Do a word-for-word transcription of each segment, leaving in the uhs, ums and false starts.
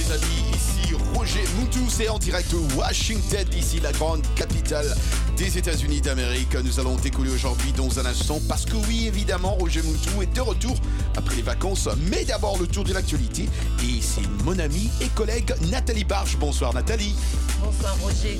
les amis, ici Roger Moutou, c'est en direct de Washington, d'ici la grande capitale des États-Unis d'Amérique. Nous allons décoller aujourd'hui dans un instant parce que oui, évidemment, Roger Moutou est de retour après les vacances, mais d'abord le tour de l'actualité. Et c'est mon amie et collègue Nathalie Barge. Bonsoir Nathalie. Bonsoir Roger.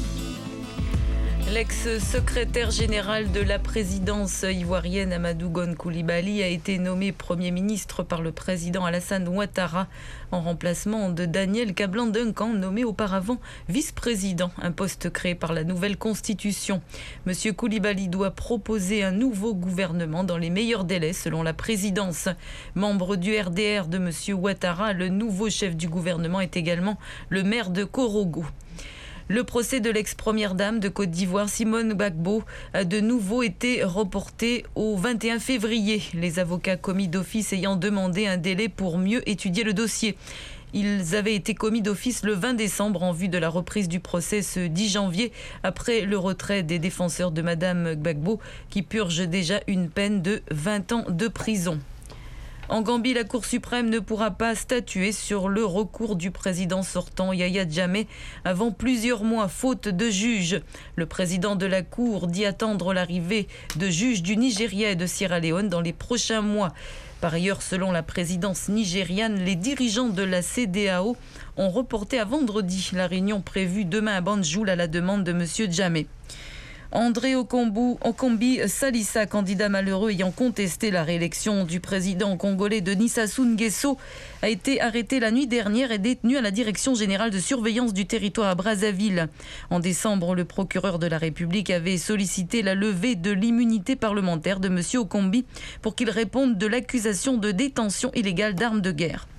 L'ex-secrétaire général de la présidence ivoirienne Amadou Gon Coulibaly a été nommé Premier ministre par le président Alassane Ouattara en remplacement de Daniel Kablan-Duncan, nommé auparavant vice-président, un poste créé par la nouvelle constitution. Monsieur Coulibaly doit proposer un nouveau gouvernement dans les meilleurs délais selon la présidence. Membre du R D R de Monsieur Ouattara, le nouveau chef du gouvernement est également le maire de Korogo. Le procès de l'ex-première dame de Côte d'Ivoire, Simone Gbagbo, a de nouveau été reporté au vingt et un février. Les avocats commis d'office ayant demandé un délai pour mieux étudier le dossier. Ils avaient été commis d'office le vingt décembre en vue de la reprise du procès ce dix janvier, après le retrait des défenseurs de Madame Gbagbo, qui purge déjà une peine de vingt ans de prison. En Gambie, la Cour suprême ne pourra pas statuer sur le recours du président sortant Yaya Jammeh avant plusieurs mois, faute de juges. Le président de la Cour dit attendre l'arrivée de juges du Nigeria et de Sierra Leone dans les prochains mois. Par ailleurs, selon la présidence nigériane, les dirigeants de la C E D E A O ont reporté à vendredi la réunion prévue demain à Banjul à la demande de M. Jammeh. André Okombi Salissa, candidat malheureux ayant contesté la réélection du président congolais Denis Sassou Nguesso, a été arrêté la nuit dernière et détenu à la Direction générale de surveillance du territoire à Brazzaville. En décembre, le procureur de la République avait sollicité la levée de l'immunité parlementaire de M. Okombi pour qu'il réponde de l'accusation de détention illégale d'armes de guerre.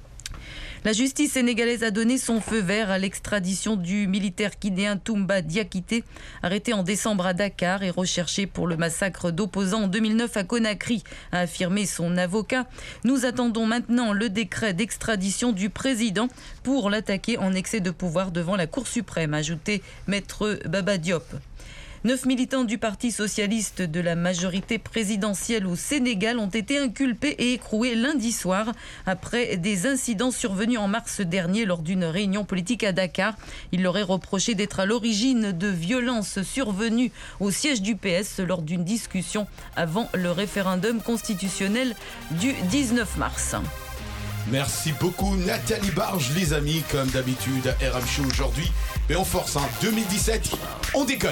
La justice sénégalaise a donné son feu vert à l'extradition du militaire guinéen Toumba Diakité, arrêté en décembre à Dakar et recherché pour le massacre d'opposants en deux mille neuf à Conakry, a affirmé son avocat. Nous attendons maintenant le décret d'extradition du président pour l'attaquer en excès de pouvoir devant la Cour suprême, a ajouté Maître Baba Diop. Neuf militants du Parti socialiste de la majorité présidentielle au Sénégal ont été inculpés et écroués lundi soir après des incidents survenus en mars dernier lors d'une réunion politique à Dakar. Ils leur auraient reproché d'être à l'origine de violences survenues au siège du P S lors d'une discussion avant le référendum constitutionnel du dix-neuf mars. Merci beaucoup Nathalie Barge, les amis, comme d'habitude à R M Show aujourd'hui. Mais on force, hein, deux mille dix-sept, on décolle.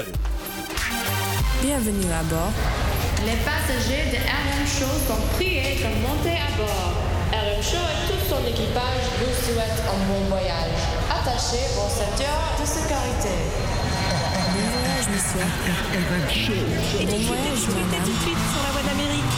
Bienvenue à bord. Les passagers de R M Show sont priés de monter à bord. R M Show et tout son équipage vous souhaitent un bon voyage. Attachez vos ceintures de sécurité. Bon voyage, monsieur. R M Show. Bon voyage, madame. Tout de suite sur la voie d'Amérique.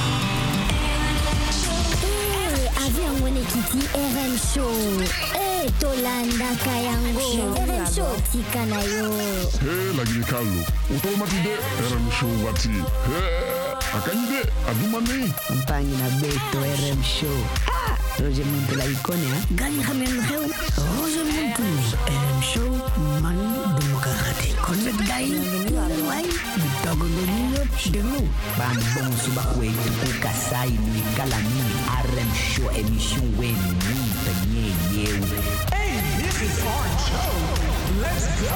Avion Wene Kiti R M Show. Eh, Tolanda Kayango. R M Show Tikana yo. Hey, lagi Carlo. Automatide R M Show wati. Hey, akanyide adumani. Mpangi na beto R M Show. Ah, Roger Moutou la icône, hein. Gani Ramen Reu. Roger Moutou. R M Show Mani Demokrati. Connect Guy. Why? Bitagono de nous. Bam bon subakwe tuku kasai ni kalami R M Show émission wen ni tanye yeu. Hey, this is R M Show. Let's go.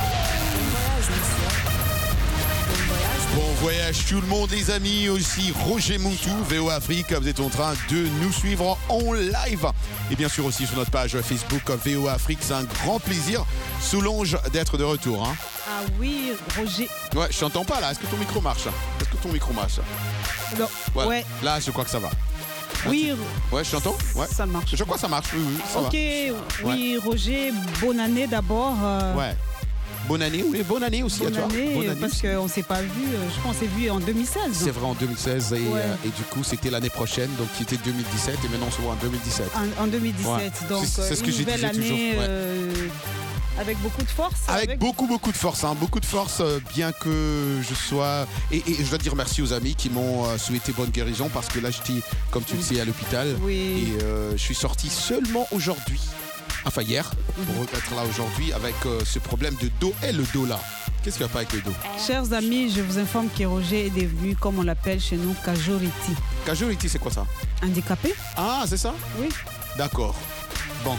Bon voyage tout le monde les amis, aussi Roger Moutou, V O Afrique, vous êtes en train de nous suivre en live. Et bien sûr aussi sur notre page Facebook V O Afrique, c'est un grand plaisir, Solange, d'être de retour. Hein. Ah oui, Roger. Ouais, je t'entends pas là, est-ce que ton micro marche? Est-ce que ton micro marche? Non, ouais. ouais. Là, je crois que ça va. Oui. Ouais, je t'entends? Ouais. Ça marche. Je crois que ça marche, oui, oui, ça Ok, va. oui, ouais. Roger, bonne année d'abord. Euh... Ouais. Bonne année, oui, bonne année aussi bonne à toi. Année, bonne année, parce qu'on ne s'est pas vu, je pense qu'on s'est vu en deux mille seize. C'est vrai, en deux mille seize, et, ouais. euh, et du coup, c'était l'année prochaine, donc qui était deux mille dix-sept, et maintenant on se voit en deux mille dix-sept. En, en deux mille dix-sept, ouais. Donc c'est, c'est ce que une nouvelle année toujours. Ouais. Euh, avec beaucoup de force. Avec, avec beaucoup, beaucoup de force, hein, beaucoup de force, euh, bien que je sois... Et, et je dois dire merci aux amis qui m'ont euh, souhaité bonne guérison, parce que là, j'étais, comme tu oui. le sais, à l'hôpital, oui. et euh, je suis sorti seulement aujourd'hui. Enfin hier, pour être là aujourd'hui avec euh, ce problème de dos. Et le dos là, qu'est-ce qu'il n'y a pas avec le dos? Chers amis, je vous informe que Roger est devenu, comme on l'appelle chez nous, Cajoriti. Cajoriti, c'est quoi ça? Handicapé. Ah, c'est ça? Oui. D'accord. Bon.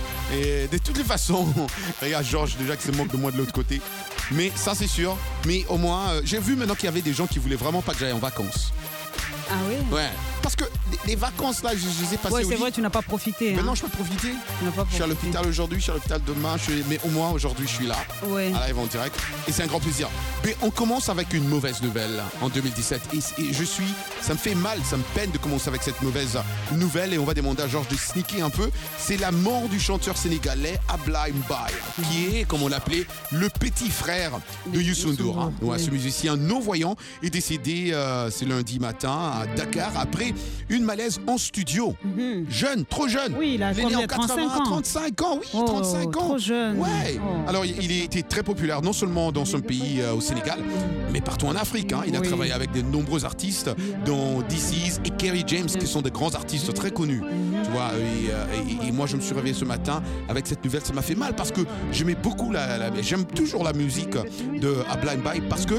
Et de toutes les façons, regarde Georges, déjà que c'est moque de moi de l'autre côté. Mais ça, c'est sûr. Mais au moins, euh, j'ai vu maintenant qu'il y avait des gens qui voulaient vraiment pas que j'aille en vacances. Ah oui? Ouais. Parce que les vacances, là, je, je les ai passées. Ouais, au c'est lit. vrai, tu n'as pas profité. Mais hein. non, je peux profiter. Tu n'as pas profité. Je suis à l'hôpital aujourd'hui, je suis à l'hôpital demain. Je suis... Mais au moins, aujourd'hui, je suis là. Ouais. À live en direct. Et c'est un grand plaisir. Mais on commence avec une mauvaise nouvelle en deux mille dix-sept. Et, et je suis. Ça me fait mal, ça me peine de commencer avec cette mauvaise nouvelle. Et on va demander à Georges de sneaker un peu. C'est la mort du chanteur sénégalais Ablaye Mbaye, qui est, comme on l'appelait, le petit frère de Youssou N'Dour. Hein. Ouais, ce musicien non-voyant est décédé euh, ce lundi matin à Dakar après une malaise en studio. Mm-hmm. Jeune, trop jeune. Oui, il a il est né en trente-cinq ans. trente-cinq ans, oui, oh, trente-cinq ans. Trop jeune. Ouais. Oh. Alors, il, il était très populaire, non seulement dans son pays, euh, au Sénégal, mais partout en Afrique. Hein. Il a oui. travaillé avec de nombreux artistes, dont D C's et Kerry James, qui sont des grands artistes très connus. Mm-hmm. Tu vois, et, et, et moi, je me suis réveillé ce matin avec cette nouvelle. Ça m'a fait mal parce que j'aimais beaucoup la, la j'aime toujours la musique de Ablaye Mbaye parce que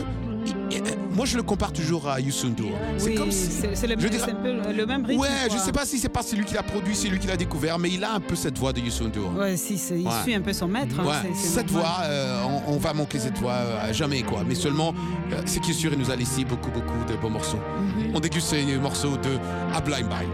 moi, je le compare toujours à Youssou N'Dour. C'est oui, comme si, c'est, c'est, le, dirais, c'est un peu le même rythme. Ouais, quoi. je sais pas si c'est pas celui qui l'a produit, c'est lui qui l'a découvert, mais il a un peu cette voix de Youssou N'Dour. Ouais, si, c'est, il ouais. suit un peu son maître. Ouais. Hein, c'est, c'est cette normal. voix, euh, on, on va manquer cette voix euh, à jamais, quoi. Mais seulement, euh, c'est qui est sûr, il nous a laissé beaucoup, beaucoup de beaux morceaux. Mm-hmm. On déguste ces morceaux de Ablaye Mbaye.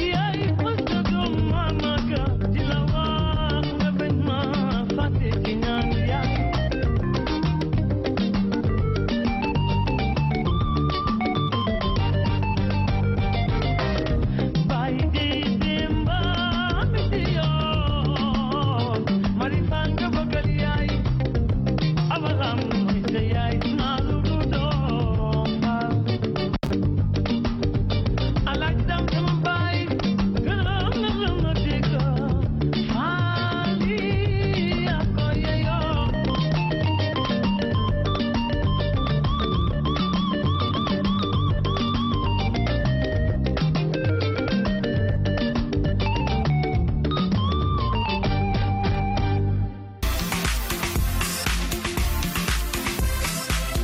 Taking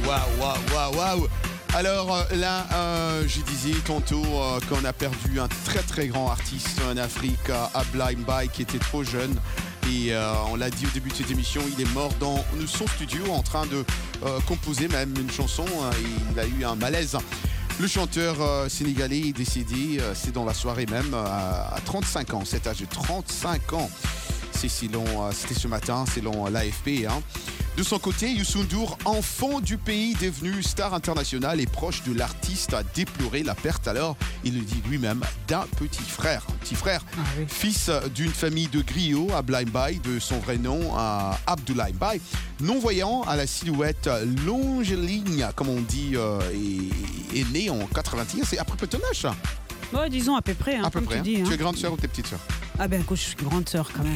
waouh, waouh, waouh, waouh. Alors là, euh, je disais tantôt euh, qu'on a perdu un très très grand artiste en Afrique, euh, Ablaye Mbaye, qui était trop jeune. Et euh, on l'a dit au début de cette émission, il est mort dans son studio en train de euh, composer même une chanson. Hein, et il a eu un malaise. Le chanteur euh, sénégalais est décédé, euh, c'est dans la soirée même, euh, à trente-cinq ans, cet âge de trente-cinq ans. C'est selon, euh, c'était ce matin, selon l'A F P. Hein. De son côté, Youssou N'Dour, enfant du pays devenu star internationale et proche de l'artiste, a déploré la perte. Alors, il le dit lui-même, d'un petit frère. Un petit frère, ah oui. Fils d'une famille de griots, Ablaye Mbaye, de son vrai nom, à Abdoulaye Mbaye. Non-voyant, à la silhouette longiligne, comme on dit, euh, est, est né en quatre-vingt-un. C'est à peu près ton âge, ça? Ouais, disons à peu près. Hein, à peu près. Tu, dis, hein. Hein. Tu es grande sœur ou t'es petite sœur? Ah ben écoute, je suis grande sœur quand même.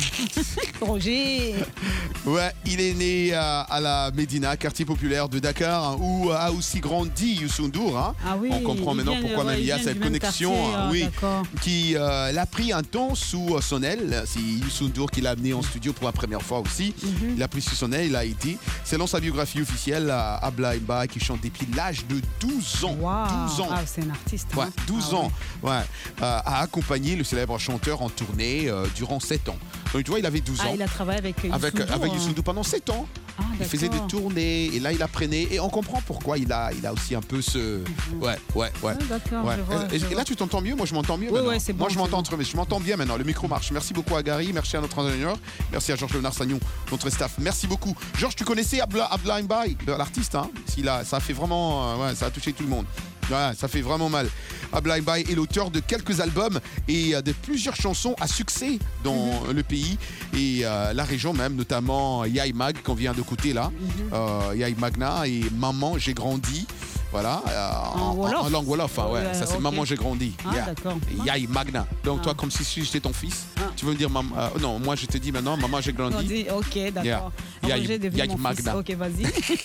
Roger. Ouais, il est né à, à la Médina, quartier populaire de Dakar, hein, où a aussi grandi Youssou N'Dour. Hein. Ah oui, on comprend maintenant vient, pourquoi ouais, même il y a cette connexion, quartier, hein, oui, qui euh, l'a pris un temps sous son aile. C'est Youssou N'Dour qui l'a amené en studio pour la première fois aussi. Mm-hmm. Il a pris sous son aile, il a été. Selon sa biographie officielle, Ablaye Mbaye qui chante depuis l'âge de douze ans. Wow. douze ans. Ah, c'est un artiste. Ouais, hein. douze ah, ans. Ouais. Ouais. Euh, a accompagné le célèbre chanteur en tournée euh, durant sept ans. Donc tu vois, il avait douze ans. Ah, il a travaillé avec Youssou avec, N'Dour. Avec Youssou N'Dour pendant sept ans. Ah, il faisait des tournées et là il apprenait et on comprend pourquoi il a, il a aussi un peu ce... Mm-hmm. Ouais, ouais, ouais. Ah, d'accord, ouais. Je vois, et, je et là vois. tu t'entends mieux, moi je m'entends mieux oui, maintenant. Ouais, c'est bon, moi je m'entends bon. je m'entends bien maintenant, le micro marche. Merci beaucoup à Gary, merci à notre ingénieur, merci à Georges Léonard Sagnon, notre staff. Merci beaucoup. Georges, tu connaissais Ablaye Mbaye, l'artiste, hein? A, ça a fait vraiment... Euh, ouais, ça a touché tout le monde. Ouais, ça fait vraiment mal. Ablaye Mbaye est l'auteur de quelques albums et de plusieurs chansons à succès dans mm-hmm. le pays et euh, la région même, notamment Yaï Mag qu'on vient d'écouter là, mm-hmm. euh, Yaï Magna et Maman j'ai grandi. Voilà, euh, en, en, en langue Wolof, hein, ouais, ouais, ça c'est okay. Maman j'ai grandi. Ah, yeah. d'accord. Yaï Magna. Donc ah. toi, comme si j'étais ton fils, ah. tu veux me dire maman. Euh, non, moi je te dis maintenant, Maman j'ai grandi. Ok, d'accord. Yeah. Yaï Magna. Ok, vas-y.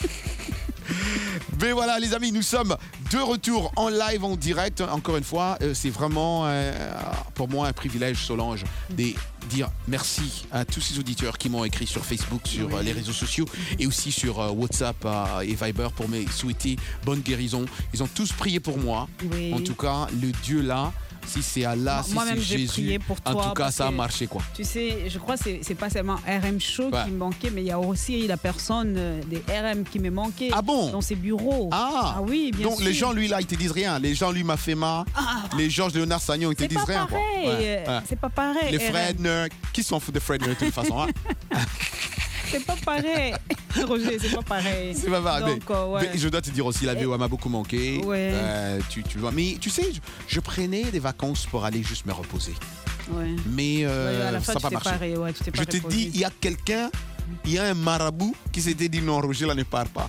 Mais voilà les amis, nous sommes de retour en live, en direct. Encore une fois, euh, c'est vraiment euh, pour moi un privilège, Solange, de dire merci à tous ces auditeurs qui m'ont écrit sur Facebook, sur oui. euh, les réseaux sociaux et aussi sur euh, WhatsApp euh, et Viber pour me souhaiter bonne guérison. Ils ont tous prié pour moi. Oui. En tout cas, le Dieu là, si c'est Allah, si c'est Jésus, pour toi, en tout cas ça a marché quoi. Tu sais, je crois que c'est, c'est pas seulement R M Show ouais. qui me manquait, mais il y a aussi la personne des R M qui me manquait ah bon? Dans ses bureaux. Ah, ah oui, bien donc sûr. les gens lui là ils te disent rien, les gens lui Mafema, ah. les Georges Léonard Sagnon ils te disent rien quoi. Ouais, ouais. C'est pas pareil. Les Fred Nerd, qui s'en fout de Fred Nerd de toute façon hein? C'est pas pareil, Roger, c'est pas pareil. C'est pas pareil. Donc, euh, ouais. Mais je dois te dire aussi, la V O A m'a beaucoup manqué. Ouais. Euh, tu, tu vois, mais tu sais, je, je prenais des vacances pour aller juste me reposer. Ouais. Mais euh, ouais, à la fin, ça n'a pas marché. Paré, ouais, je te reposé. dis, il y a quelqu'un, il y a un marabout qui s'était dit non, Roger, là ne part pas.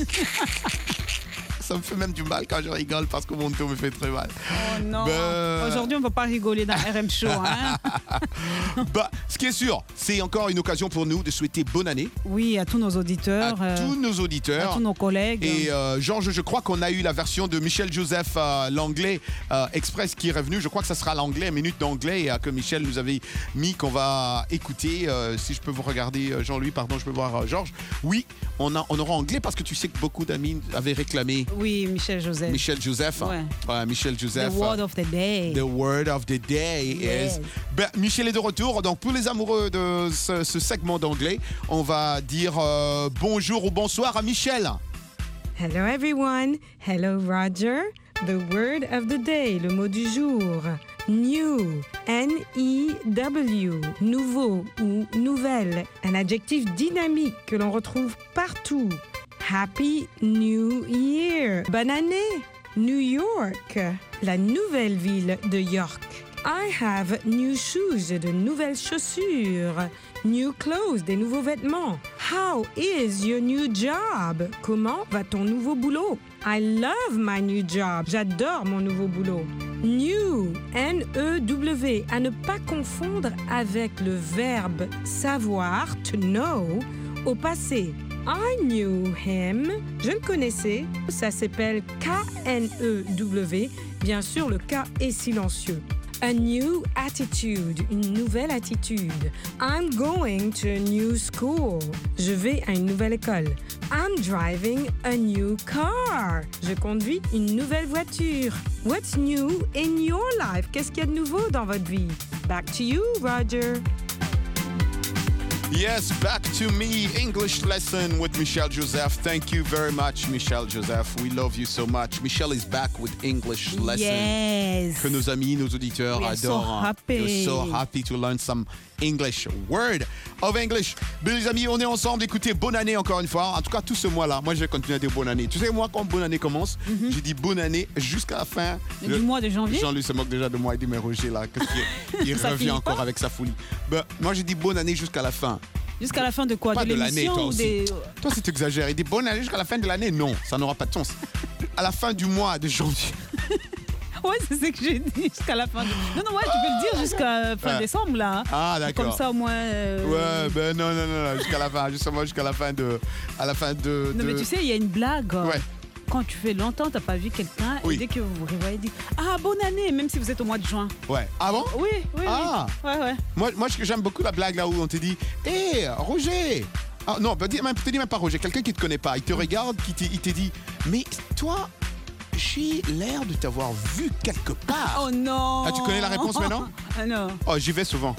Ça me fait même du mal quand je rigole parce que mon dos me fait très mal. Oh non. Ben... Aujourd'hui, on ne va pas rigoler dans R M Show. Hein? bah, ce qui est sûr, c'est encore une occasion pour nous de souhaiter bonne année. Oui, à tous nos auditeurs. À euh, tous nos auditeurs. À tous nos collègues. Et euh, Georges, je crois qu'on a eu la version de Michel Joseph, euh, l'anglais euh, express qui est revenu. Je crois que ça sera l'anglais, minute d'anglais euh, que Michel nous avait mis, qu'on va écouter. Euh, si je peux vous regarder, euh, Jean-Louis, pardon, je peux voir euh, Georges. Oui, on, a, on aura anglais parce que tu sais que beaucoup d'amis avaient réclamé. Oui, Michel Joseph. Michel Joseph. Ouais. Euh, Michel Joseph. The word of the day. The word of the day yes. is. Ben, Michel est de retour. Donc, pour les amoureux de ce, ce segment d'anglais, on va dire euh, bonjour ou bonsoir à Michel. Hello everyone. Hello Roger. The word of the day, le mot du jour. New, N E W, nouveau ou nouvelle. Un adjectif dynamique que l'on retrouve partout. Happy New Year. Bonne année. New York, la nouvelle ville de York. I have new shoes, de nouvelles chaussures. New clothes, des nouveaux vêtements. How is your new job? Comment va ton nouveau boulot? I love my new job. J'adore mon nouveau boulot. New, N E W, à ne pas confondre avec le verbe savoir, to know, au passé. I knew him. Je le connaissais. Ça s'appelle K N E W. Bien sûr, le K est silencieux. A new attitude, une nouvelle attitude. I'm going to a new school. Je vais à une nouvelle école. I'm driving a new car. Je conduis une nouvelle voiture. What's new in your life? Qu'est-ce qu'il y a de nouveau dans votre vie? Back to you, Roger. Yes, back to me, English lesson with Michelle Joseph. Thank you very much, Michelle Joseph. We love you so much. Michelle is back with English lesson. Yes. Que nos amis, nos auditeurs We are so adorent. happy. We're so happy to learn some English word of English. Mais les amis, on est ensemble. Écoutez, bonne année encore une fois. En tout cas, tout ce mois-là, moi, je vais continuer à dire bonne année. Tu sais, moi, quand bonne année commence, mm-hmm. j'ai dit bonne année jusqu'à la fin du le... mois de janvier. Jean-Luc se moque déjà de moi. Il dit, mais Roger, là, il, il revient encore pas? Avec sa folie. Ben, moi, j'ai dit bonne année jusqu'à la fin. Jusqu'à la fin de quoi? Pas de, de l'année, toi aussi. Des... Toi, si tu exagères. Il dit bonne année jusqu'à la fin de l'année. Non, ça n'aura pas de sens. À la fin du mois de janvier. Ouais, c'est ce que j'ai dit, jusqu'à la fin de... Non, non, ouais, tu peux le dire jusqu'à fin ah. décembre, là. Ah, d'accord. Comme ça, au moins... Euh... Ouais, ben non, non, non, non, jusqu'à la fin, justement, jusqu'à la fin de... À la fin de... Non, de... mais tu sais, il y a une blague. Ouais. Quand tu fais longtemps, t'as pas vu quelqu'un, oui. et dès que vous vous revoyez, dit « Ah, bonne année !» même si vous êtes au mois de juin. Ouais. Ah bon? Oui, oui, ah. oui. Ouais, ouais. Moi, moi, j'aime beaucoup la blague là où on te dit « Hé, hey, Roger !» Ah non, bah, dis, même, te dis même pas Roger, quelqu'un qui te connaît pas, il te regarde, qui te, il te dit « Mais toi... » j'ai l'air de t'avoir vu quelque part. Oh non! Ah, tu connais la réponse maintenant? Ah non. Oh, j'y vais souvent.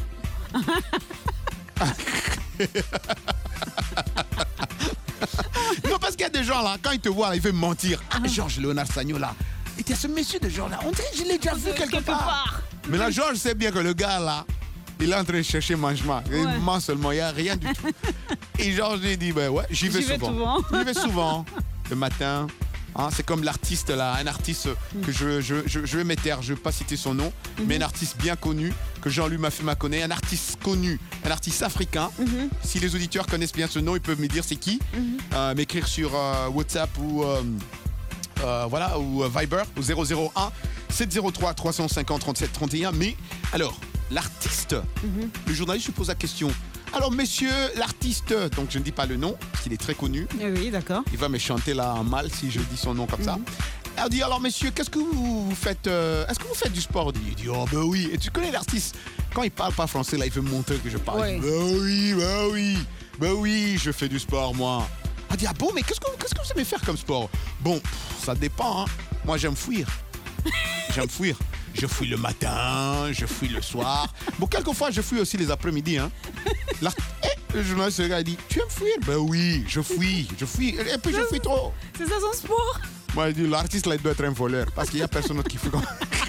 Non, parce qu'il y a des gens là, quand ils te voient, là, ils veulent mentir. Ah, Georges Léonard Sagno là. Et t'es ce monsieur de genre là. On dirait que je l'ai déjà vu quelque, quelque part. part. Mais là, Georges sait bien que le gars là, il est en train de chercher mangement. Ouais. Il ment seulement, il n'y a rien du tout. Et Georges lui dit, ben ouais, j'y vais j'y souvent. Vais j'y vais souvent. Le matin. Hein, c'est comme l'artiste là, un artiste que je, je, je, je vais me taire, je ne vais pas citer son nom, mm-hmm. mais un artiste bien connu, que Jean-Luc Mafuma connaît, un artiste connu, un artiste africain. Mm-hmm. Si les auditeurs connaissent bien ce nom, ils peuvent me dire c'est qui, mm-hmm. euh, m'écrire sur euh, WhatsApp ou, euh, euh, voilà, ou euh, Viber au zéro zéro un sept zéro trois trois cent cinquante trente-sept trente et un. Mais alors, l'artiste, mm-hmm. le journaliste lui pose la question. Alors, monsieur l'artiste, donc je ne dis pas le nom, parce qu'il est très connu. Oui, d'accord. Il va me chanter là en mal si je dis son nom comme mm-hmm. ça. Elle dit, alors monsieur, qu'est-ce que vous faites euh, Est-ce que vous faites du sport? Il dit, oh ben oui. Et tu connais l'artiste, quand il parle pas français, là, il veut me montrer que je parle. Ouais. Il dit, ben oui, ben oui, ben oui, je fais du sport, moi. Elle dit, ah bon, mais qu'est-ce que, qu'est-ce que vous aimez faire comme sport? Bon, pff, ça dépend, hein. Moi, j'aime fuir. J'aime fuir. Je fouille le matin, je fouille le soir. Bon, quelquefois, je fouille aussi les après-midi. Hein. La... Eh, je me suis dit, tu aimes fuir? Ben oui, je fouille, je fouille. Et puis, je fouille trop. C'est ça son sport? Moi, je dis, l'artiste, là, il doit être un voleur. Parce qu'il n'y a personne d'autre qui fouille comme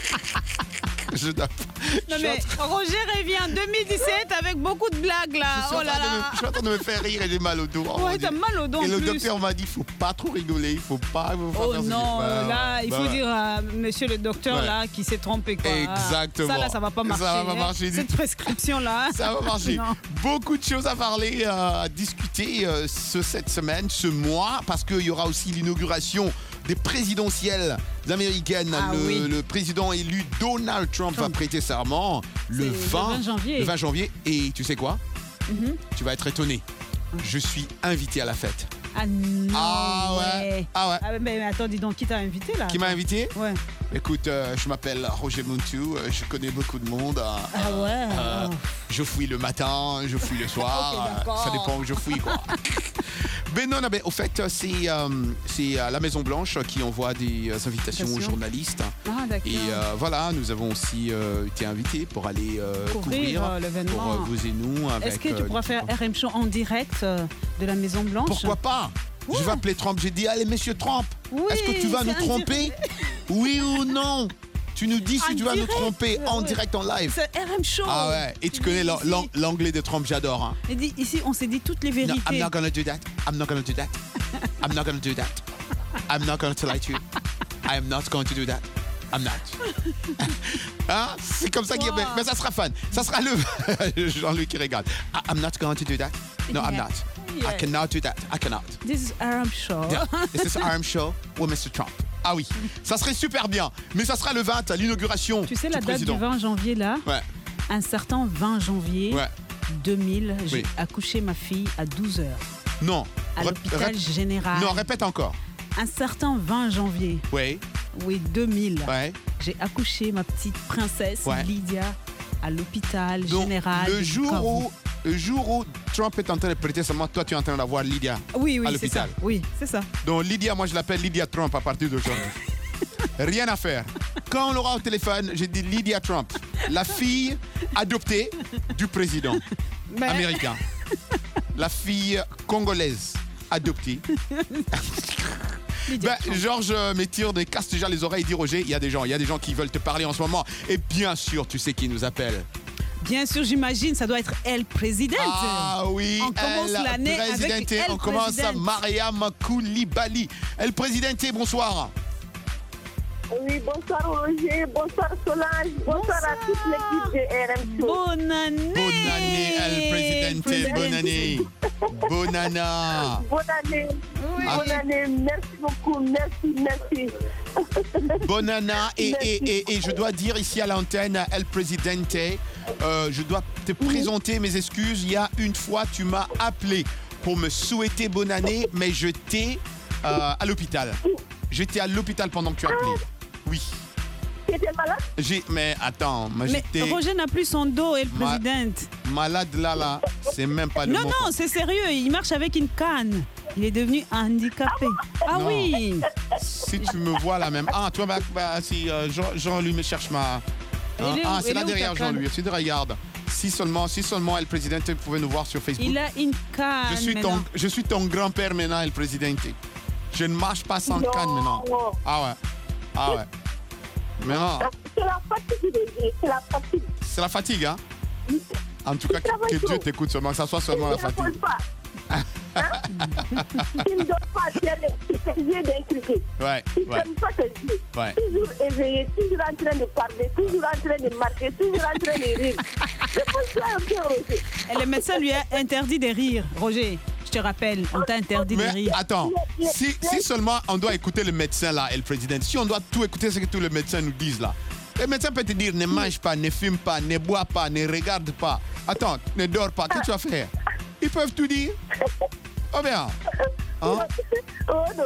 je dois... Non, mais Roger revient en deux mille dix-sept avec beaucoup de blagues, là. Je suis, oh là là. Me, je suis en train de me faire rire et j'ai mal au dos. Oh, ouais, t'as mal au dos. Et en le plus. docteur m'a dit, il ne faut pas trop rigoler, il ne faut pas... Faut oh faire non, bah, là, il bah, faut ouais. dire à monsieur le docteur, ouais. là, qui s'est trompé, quoi. Exactement. Ça, là, ça va pas marcher. Ça va pas marcher. Hein. Cette prescription-là. Ça va marcher. Beaucoup de choses à parler, euh, à discuter euh, ce, cette semaine, ce mois, parce qu'il y aura aussi l'inauguration des présidentielles américaines. Ah, le, oui. le président élu Donald Trump, Trump. va prêter serment le vingt, le vingt janvier. Le vingt janvier. Et tu sais quoi? Mm-hmm. Tu vas être étonné. Je suis invité à la fête. Ah non. Ah ouais. Ah ouais. Ah, mais, mais attends, dis donc, qui t'a invité là? Qui m'a invité? Ouais. Écoute, euh, je m'appelle Roger Muntu, euh, je connais beaucoup de monde. Euh, ah ouais. Euh, oh. Je fouille le matin, je fouille le soir. Okay, ça dépend où je fouille, quoi. Ben non, non, ben, au fait, c'est, euh, c'est la Maison-Blanche qui envoie des euh, invitations aux journalistes. Ah, d'accord. Et euh, voilà, nous avons aussi euh, été invités pour aller euh, couvrir, couvrir l'événement. Pour euh, vous et nous. Avec, Est-ce que tu euh, pourras faire R M Show en direct euh, de la Maison-Blanche? Pourquoi pas? Ouais. Je vais appeler Trump. J'ai dit, allez, monsieur Trump, oui, est-ce que tu vas nous tromper? Oui ou non? Tu nous dis si en tu vas direct, nous tromper en ouais. direct, en live. C'est R M Show. Ah ouais. Et tu connais l'anglais de Trump, j'adore. Hein. Il dit, ici, on s'est dit toutes les vérités. No, I'm not gonna do that. I'm not gonna do that. I'm not gonna do that. I'm not gonna lie to you. I'm not going to do that. I'm not. Hein? C'est comme ça wow. qu'il y a... Mais, mais ça sera fun. Ça sera le... Jean-Luc qui regarde. I'm not going to do that. No, yeah. I'm not. Yeah. I cannot do that. I cannot. This is R M Show. Yeah. This is R M Show with mister Trump. Ah oui, ça serait super bien. Mais ça sera le vingt, à l'inauguration. Tu sais, du la date président. du vingt janvier, là? Ouais. Un certain vingt janvier ouais. deux mille, oui. j'ai accouché ma fille à douze heures. Non. À Rép- l'hôpital rép- général. Non, répète encore. Un certain vingt janvier. Oui. oui, deux mille. Ouais. J'ai accouché ma petite princesse ouais. Lydia à l'hôpital Donc, général. Le jour, où, le jour où Trump est en train de prêter serment, toi tu es en train d'avoir Lydia oui, oui, à l'hôpital. C'est ça. Oui, c'est ça. Donc Lydia, moi je l'appelle Lydia Trump à partir d'aujourd'hui. Rien à faire. Quand on l'aura au téléphone, j'ai dit Lydia Trump, la fille adoptée du président Mais... américain. La fille congolaise adoptée. Ben, Georges me tire des casse déjà les oreilles, dit Roger, il y a des gens, il y a des gens qui veulent te parler en ce moment. Et bien sûr, tu sais qui nous appelle. Bien sûr, j'imagine, ça doit être Elle Présidente. Ah oui, on commence Elle l'année avec Elle On commence à Présidente. Mariam Koulibaly. Elle Présidente, bonsoir. Oui, bonsoir Roger, bonsoir Solange, bonsoir, bonsoir à toute l'équipe de R M Show. Bonne année. Bonne année, El Presidente, bonne année. Bonne année. Bonne année. Oui, ah. Bonne année, merci beaucoup, merci, merci. Bonne année, et, et, et, et je dois dire ici à l'antenne, El Presidente, euh, je dois te présenter mes excuses. Il y a une fois, tu m'as appelé pour me souhaiter bonne année, mais je t'ai euh, à l'hôpital. J'étais à l'hôpital pendant que tu as appelé. Oui. Tu étais malade? J'ai, mais attends, moi mais j'étais... Roger n'a plus son dos, et le Ma... présidente. Malade là, là, c'est même pas le non, mot. Non, non, c'est sérieux, il marche avec une canne. Il est devenu handicapé. Ah non. Oui. Si tu me vois là même... Ah, toi, bah, bah, si euh, Jean, Jean, lui, me cherche ma... Hein? Est, ah, c'est là derrière Jean-Louis, si tu regardes. Si seulement, si seulement El Presidente pouvait nous voir sur Facebook. Il a une canne. Je suis ton, je suis ton grand-père maintenant, El Presidente. Je ne marche pas sans non. canne maintenant. Ah ouais. Ah ouais. Maintenant. C'est la fatigue, c'est la fatigue. C'est la fatigue, hein? En tout cas, que, que Dieu t'écoute seulement, que ça soit seulement la fatigue. Hein? Tu ne dois pas tes yeux d'inculquer. Ouais. Tu ne ouais. fermes pas tes yeux. Ouais. Toujours éveillé, toujours en train de parler, toujours en train de marquer, toujours en train de rire. C'est pour ça un peu, Roger. Et le médecin lui a interdit de rire, Roger. Je te rappelle, on t'a interdit Mais de rire. Attends, si, si seulement on doit écouter le médecin là, et le président, si on doit tout écouter ce que tous les médecins nous disent là, le médecin peut te dire ne mange pas, ne fume pas, ne bois pas, ne regarde pas, attends, ne dors pas, qu'est-ce que tu vas faire? Ils peuvent tout dire. Oh bien. Hein? Oh non.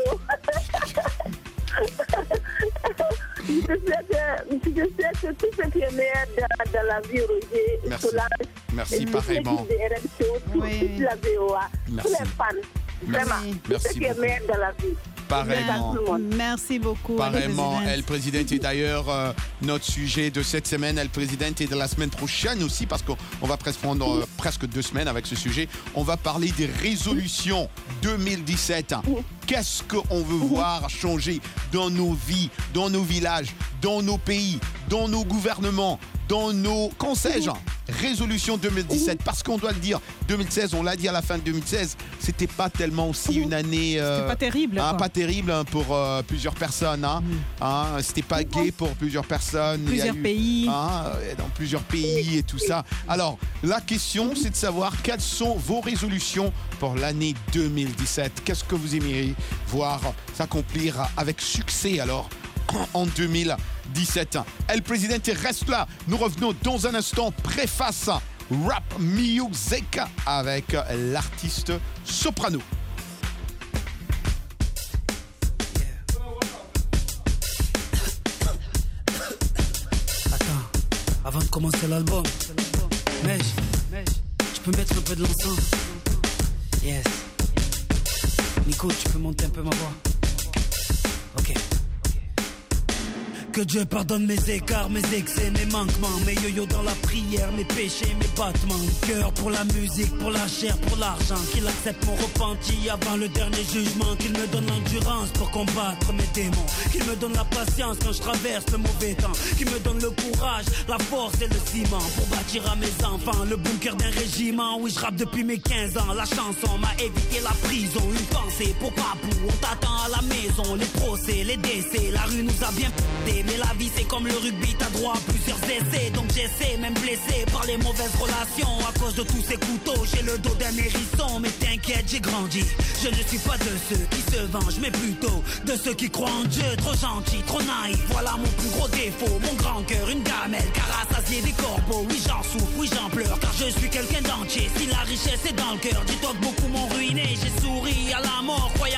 Je sais que, je sais que tout ce qui est meilleur dans, dans la vie, Roger, merci. Solange, merci pareillement. De R M Show, tout, oui. toute la V O A, merci. tous les fans. Merci. Vraiment, merci tout ce qui est meilleur dans la vie. Pareillement. Merci beaucoup. Pareillement, El Presidente est d'ailleurs euh, notre sujet de cette semaine. El Presidente est de la semaine prochaine aussi, parce qu'on va presque prendre euh, presque deux semaines avec ce sujet. On va parler des résolutions deux mille dix-sept. Qu'est-ce qu'on veut voir changer dans nos vies, dans nos villages, dans nos pays, dans nos gouvernements, dans nos... Qu'en sais-je? Résolution deux mille dix-sept, parce qu'on doit le dire, deux mille seize, on l'a dit à la fin de deux mille seize, c'était pas tellement aussi une année... Euh, c'était pas terrible. Hein, quoi. pas terrible hein, pour euh, plusieurs personnes. Hein. Mm. Hein, c'était pas gai pour plusieurs personnes. Plusieurs Il y a eu, pays. Hein, dans plusieurs pays et tout ça. Alors, la question, c'est de savoir quelles sont vos résolutions pour l'année deux mille dix-sept. Qu'est-ce que vous aimeriez voir s'accomplir avec succès alors en deux mille dix-sept. El Presidente reste là. Nous revenons dans un instant. Préface Rap Music avec l'artiste Soprano. Attends, avant de commencer l'album, Mej, tu peux mettre un peu de l'encens? Yes. Nico, tu peux monter un peu ma voix? Ok. Que Dieu pardonne mes écarts, mes excès, mes manquements, mes yo-yo dans la prière, mes péchés, mes battements. Cœur pour la musique, pour la chair, pour l'argent. Qu'il accepte mon repenti avant le dernier jugement. Qu'il me donne l'endurance pour combattre mes démons. Qu'il me donne la patience quand je traverse le mauvais temps. Qu'il me donne le courage, la force et le ciment pour bâtir à mes enfants le bunker d'un régiment. Oui, je rappe depuis mes quinze ans. La chanson m'a évité la prison. Une pensée pour Papou, on t'attend à la maison. Les procès, les décès, la rue nous a bien p***. Mais la vie c'est comme le rugby, t'as droit à plusieurs essais. Donc j'essaie, même blessé par les mauvaises relations. À cause de tous ces couteaux, j'ai le dos d'un hérisson. Mais t'inquiète, j'ai grandi. Je ne suis pas de ceux qui se vengent, mais plutôt de ceux qui croient en Dieu. Trop gentil, trop naïf, voilà mon plus gros défaut. Mon grand cœur, une gamelle, car rassasié des corbeaux. Oui j'en souffre, oui j'en pleure, car je suis quelqu'un d'entier. Si la richesse est dans le cœur, dis-toi que beaucoup m'ont ruiné. J'ai souri à la mort, croyant que la vie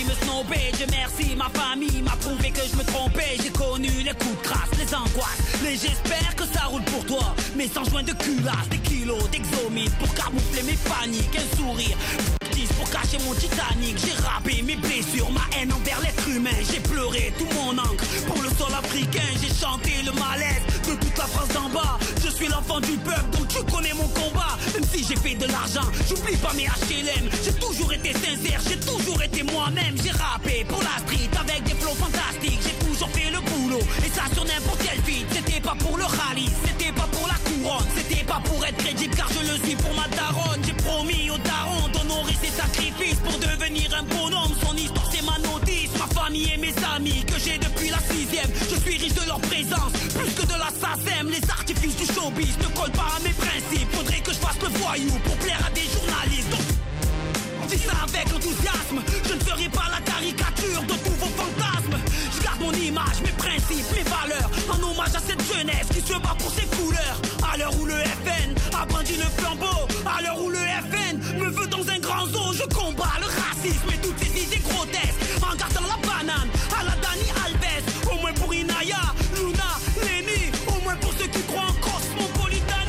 me snobber. Dieu merci, ma famille m'a prouvé que je me trompais. J'ai connu les coups de crasse, les angoisses. Mais j'espère que ça roule pour toi. Mais sans joint de culasse, des kilos d'exomite pour camoufler mes paniques. Un sourire pour cacher mon Titanic. J'ai rappé mes blessures, ma haine envers l'être humain. J'ai pleuré tout mon encre pour le sol africain. J'ai chanté le malaise de toute la France d'en bas. Je suis l'enfant du peuple, donc tu connais mon combat. Même si j'ai fait de l'argent, j'oublie pas mes H L M. J'ai toujours été sincère, j'ai toujours été moi-même. J'ai rappé pour la street avec des flows fantastiques. J'ai toujours fait le boulot, et ça sur n'importe quel feat. C'était pas pour le rallye, c'était pas pour la couronne. C'était pas pour être crédible car je le suis pour ma daronne. J'ai promis au daron d'honorer ses sacrifices pour devenir un bonhomme. Son histoire c'est ma notice, ma famille et mes amis que j'ai depuis la sixième. Je suis riche de leur présence, plus que de la S A C E M. Les artifices du showbiz ne collent pas à mes principes. Faudrait que je fasse le voyou pour plaire à des journalistes. Donc, dis ça avec enthousiasme, je ne ferai pas la caricature de tous vos fantasmes. Je garde mon image, mes principes, mes valeurs, en hommage à cette jeunesse qui se bat pour ses couleurs. À l'heure où le F N a brandi le flambeau, à l'heure où le F N me veut dans un grand zoo, je combats le racisme et toutes ces idées grotesques en gardant la banane à la Dani Alves. Au moins pour Inaya, Luna, Lenny, au moins pour ceux qui croient en cosmopolitanie.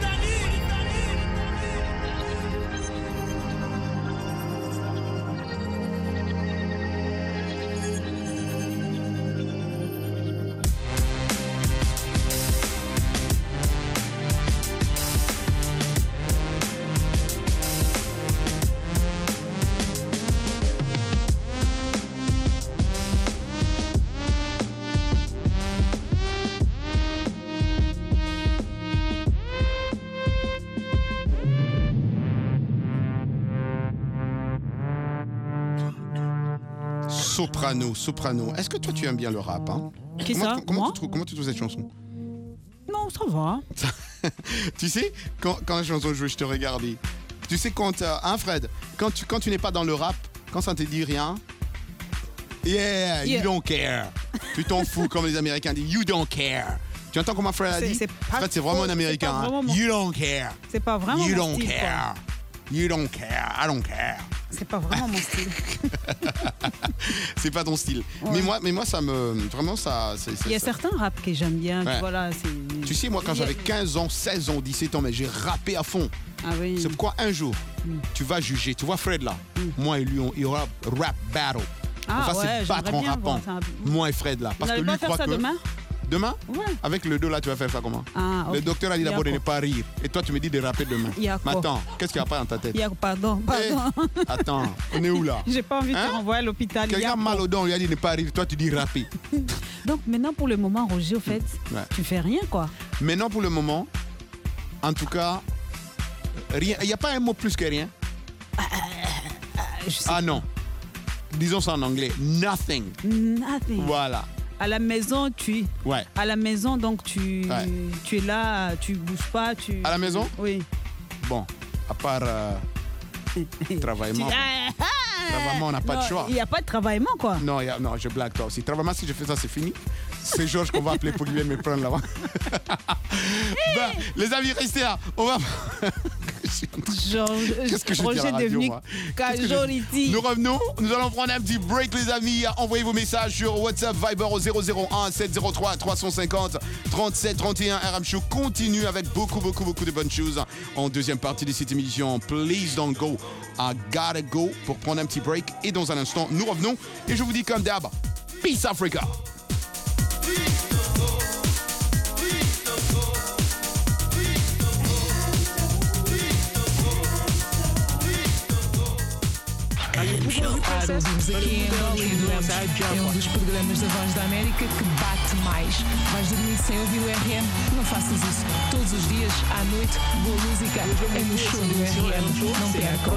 Soprano, soprano. Est-ce que toi tu aimes bien le rap hein? Qui comment, ça comment, Moi tu trouves, comment tu trouves cette chanson? Non, ça va. Tu sais, quand, quand la chanson joue, je te regardais. Tu sais, quand. Euh, hein, Fred, quand tu, quand tu n'es pas dans le rap, quand ça ne te dit rien, yeah, Yeah. you don't care. Tu t'en fous, comme les Américains disent, you don't care. Tu entends comment Fred a C'est- dit? c'est pas Fred, c'est vraiment faux, un c'est Américain. pas hein. vraiment mon- You don't care. C'est pas vraiment You mon don't style, quoi. care. You don't care. I don't care. C'est pas vraiment mon style. C'est pas ton style. Ouais. Mais moi, mais moi, ça me. Vraiment, ça. c'est- c'est- Il y a ça- certains rap que j'aime bien. Ouais. Voilà, c'est... Tu sais, moi, quand Il y a- j'avais quinze ans, seize ans, dix-sept ans, mais j'ai rappé à fond. Ah oui. C'est pourquoi un jour, tu vas juger. Tu vois Fred là, moi et lui, on, il y aura rap battle. Ah on va ouais, se battre j'aimerais en bien rappant. voir ça. Moi et Fred là. Vous Parce que n'allez lui pas il faire croit ça que. demain? Demain Ouais. Avec le dos là, tu vas faire ça comment? Ah, ok. Le docteur a dit d'abord de ne pas rire. Et toi, tu me dis de rapper demain. Il y a Mais quoi? attends, qu'est-ce qu'il y a pas dans ta tête? Il y a... Pardon, pardon. Eh, attends, on est où là? J'ai pas envie de Hein? te renvoyer à l'hôpital. Il y a Quelqu'un quoi? mal au dos, on lui a dit de ne pas rire. Toi, tu dis rapper. Donc maintenant, pour le moment, Roger, au fait, Ouais. tu fais rien, quoi. Maintenant, pour le moment, en tout cas, rien. Il n'y a pas un mot plus que rien. Je sais Ah non. Disons ça en anglais. Nothing. Nothing. Voilà. À la maison, tu... Ouais. À la maison, donc tu, Ouais. tu es là, tu bouges pas, tu... À la maison? Oui. Bon, à part euh, travaillement. Tu- Ah, ah, Travaillement, on n'a pas de non, choix. Il n'y a pas de travaillement, quoi. Non, y a- non, je blague toi aussi. Travaillement, si je fais ça, c'est fini. C'est Georges qu'on va appeler pour qu'il vienne me prendre là-bas. Ben, les amis, restez là. On va. Georges, Qu'est-ce que je dis à Roger la est radio, devenu moi Qu'est-ce que je dis Cajoliti. Nous revenons, nous allons prendre un petit break les amis. Envoyez vos messages sur WhatsApp Viber au zéro zéro un sept zéro trois trois cent cinquante trente-sept trente et un. R M Show continue avec beaucoup beaucoup beaucoup de bonnes choses en deuxième partie de cette émission. Please don't go, I gotta go pour prendre un petit break et dans un instant nous revenons et je vous dis comme d'hab, Peace Africa. Ouvimos aqui em Hollywood. É um dos programas da Voz da América que bate mais. Vais dormir sem ouvir o R M? Não faças isso. Todos os dias, à noite, boa música é no show do R M. Não percam.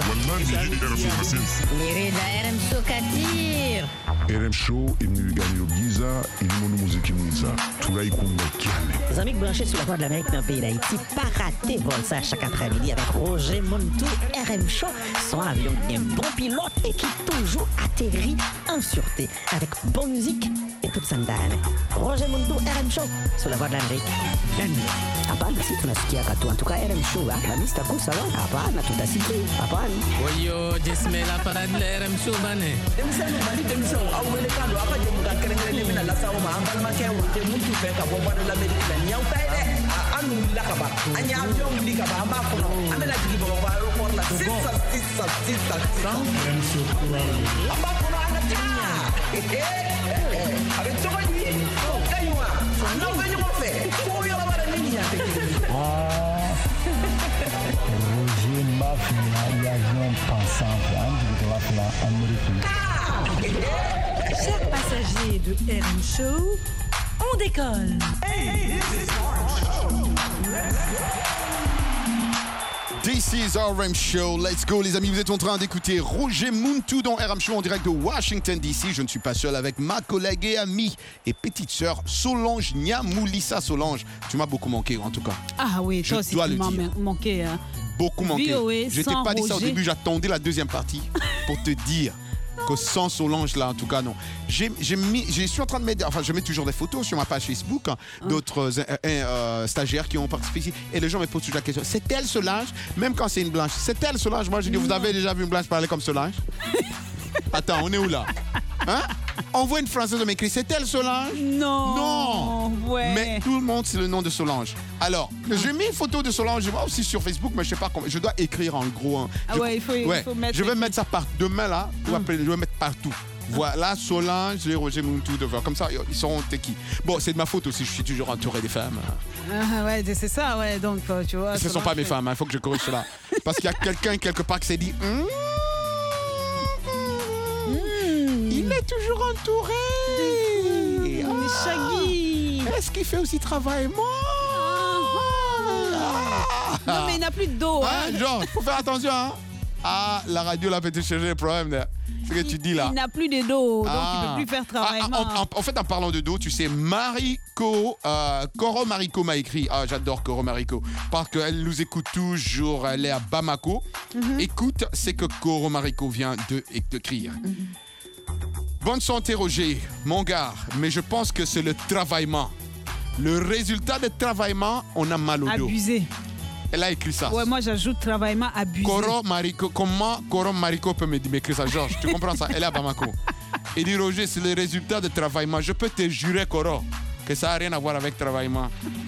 Querida R M Show Kadir. R M Show imni gagner Giza, ilimono muziki mwiza. Turaikunda kiane. Les amis branchés sur la Voix de l'Amérique dans le pays d'Haïti, pas rater vol ça chaque après-midi avec Roger Montou, R M Show. Son avion qui est un bon pilote. pilote et qui toujours atterrit en sûreté avec bonne musique et toute sandane. Roger Mundo, R M Show, sur la voie de l'Amérique. Hapana, si tunasikia katu. En tout cas, R M Show, la mista kusa wa. Hapana, tutasikia. Hapana. Oyo, jismela para de R M Show bane. Demisano bali demisano awele kando apa jemuka kerengere mina la sawo ma ambal ma kewo te muntu fe ka boba de l'Amérique la nyaw tay de anu la ka ba anya avion li ka ba ma ko amela digi bo ba aéroport la sissa sissa sissa sissa R M Show amba ko ana tia avec toi lui kaywa na venyo mo fe ko yo la bara nini ya te Roger Mafia, l'avion pensant en Amérique. Chers passagers de R M Show, on décolle. This is R M Show, let's go les amis, vous êtes en train d'écouter Roger Muntu dans R M Show en direct de Washington D C. Je ne suis pas seul avec ma collègue et amie et petite sœur Solange Nyamoulissa. Solange, tu m'as beaucoup manqué en tout cas. Ah oui, toi aussi tu m'as manqué. Hein. Beaucoup manqué. V O A Je t'ai pas dit ça au début, j'attendais la deuxième partie pour te dire que sans Solange là, en tout cas non. J'ai, j'ai mis, je suis en train de mettre, enfin je mets toujours des photos sur ma page Facebook hein, d'autres euh, euh, stagiaires qui ont participé ici et les gens me posent toujours la question, c'est elle Solange? Même quand c'est une blanche, c'est elle Solange? Moi je dis, vous avez déjà vu une blanche parler comme Solange? Attends, on est où là? Hein? On voit une Française de m'écrire, c'est elle Solange? Non. Non. Ouais. Mais tout le monde c'est le nom de Solange. Alors, j'ai mis une photo de Solange, je vois aussi sur Facebook, mais je sais pas comment. Je dois écrire en gros. Hein. Ah je, ouais, il faut, ouais, il faut mettre. Je vais mettre ça par demain là. Hum. Après, je vais mettre partout. Voilà Solange et Roger Muntu devant. Comme ça, ils sauront t'es qui. Bon, c'est de ma faute aussi, je suis toujours entouré des femmes. Ah ouais, c'est ça, ouais. Donc, tu vois. Ce ne sont pas mes femmes, il hein, faut que je corrige cela. Parce qu'il y a quelqu'un quelque part qui s'est dit. Hum, hum, il est toujours entouré. Mmh, ah, Shaggy. Est-ce qu'il fait aussi travail moi? Ah. Non, mais il n'a plus de dos. Hein, hein. Genre, il faut faire attention. Hein. Ah, la radio là peut te changer les problèmes. Là. C'est ce que tu dis là. Il n'a plus de dos, donc ah. il ne peut plus faire travail. Ah, en, en, en fait, en parlant de dos, tu sais, Mariko, euh, Coro Mariko m'a écrit. Ah, j'adore Coro Mariko. Parce qu'elle nous écoute toujours. Elle est à Bamako. Mm-hmm. Écoute, c'est que Coro Mariko vient de écrire. Mm-hmm. Bonne santé, Roger, mon gars. Mais je pense que c'est le travaillement. Le résultat de travaillement, on a mal au dos. Abusé. Elle a écrit ça. Ouais, moi j'ajoute travaillement abusé. Coro Mariko, comment Coro Mariko peut m'écrire ça? Georges, tu comprends ça? Elle est à Bamako. Et dit Roger, c'est le résultat de travaillement. Je peux te jurer, Coro, que ça n'a rien à voir avec travaillement.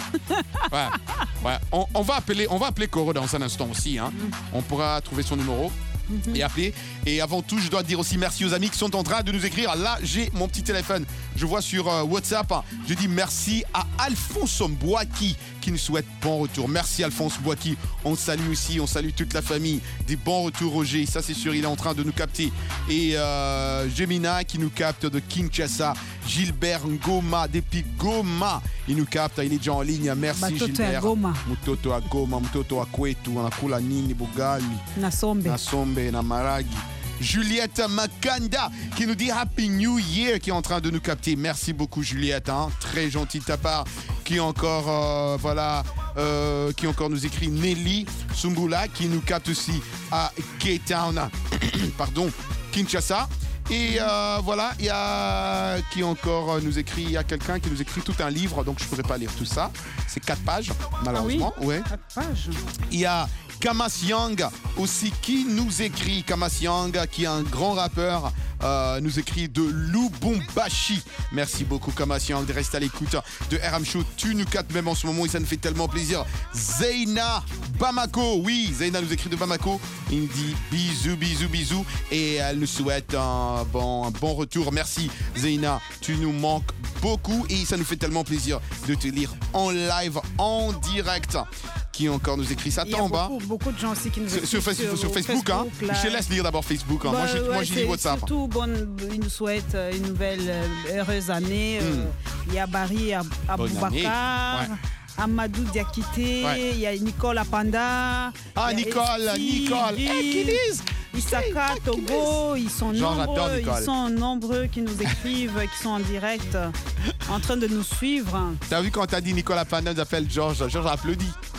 Ouais, ouais. On, on va appeler, on va appeler Coro dans un instant aussi. Hein. On pourra trouver son numéro. Mm-hmm. Et appeler. Et avant tout, je dois dire aussi merci aux amis qui sont en train de nous écrire. Là, j'ai mon petit téléphone. Je vois sur euh, WhatsApp. Je dis merci à Alphonse Mbouaki qui nous souhaite bon retour. Merci Alphonse Mbouaki. On salue aussi, on salue toute la famille. Des bons retours, Roger. Ça, c'est sûr, il est en train de nous capter. Et euh, Gemina qui nous capte de Kinshasa. Gilbert Ngoma depuis Goma. Il nous capte, il est déjà en ligne. Merci Batoto Gilbert. À Goma. Mutoto à Goma, Mutoto à Kwetu, Anakula Nini Bugali. Nasombe. Nasombe, Namaragi. Juliette Makanda qui nous dit Happy New Year, qui est en train de nous capter. Merci beaucoup Juliette, hein. Très gentil de ta part. Qui encore, euh, voilà, euh, qui encore nous écrit Nelly Sumbula qui nous capte aussi à Cape Town, pardon, Kinshasa. Et euh, voilà, il y a qui encore nous écrit, il y a quelqu'un qui nous écrit tout un livre, donc je ne pourrais pas lire tout ça. C'est quatre pages, malheureusement. Ah oui, ouais. quatre pages. Il y a Kamas Young aussi qui nous écrit, Kamas Young qui est un grand rappeur, euh, nous écrit de Lubumbashi. Merci beaucoup Kamas Young de rester à l'écoute de R M Show. Tu nous captes même en ce moment et ça nous fait tellement plaisir. Zeina Bamako, oui, Zeina nous écrit de Bamako. Il nous dit bisous, bisous, bisous et elle nous souhaite un bon, un bon retour. Merci Zeina, tu nous manques beaucoup et ça nous fait tellement plaisir de te lire en live, en direct. Qui encore nous écrit ça tombe. Il y a beaucoup, beaucoup de gens aussi qui nous écrivent sur, sur, sur, sur Facebook. Facebook hein. Je te laisse lire d'abord Facebook. Hein. Bah, moi, je, ouais, moi, je lis WhatsApp. Surtout, bon, ils nous souhaitent une nouvelle euh, heureuse année. Mm. Euh, il y a Barry Aboubakar, ouais. Amadou Diakité, ouais. Il y a Nicole Apanda. Ah, Nicole, Nicole. Hey, qui disent Isaka, Togo, ils sont Genre, nombreux, ils sont nombreux qui nous écrivent, qui sont en direct, en train de nous suivre. T'as vu quand t'as dit Nicolas Panda nous appelle Georges, Georges a applaudi.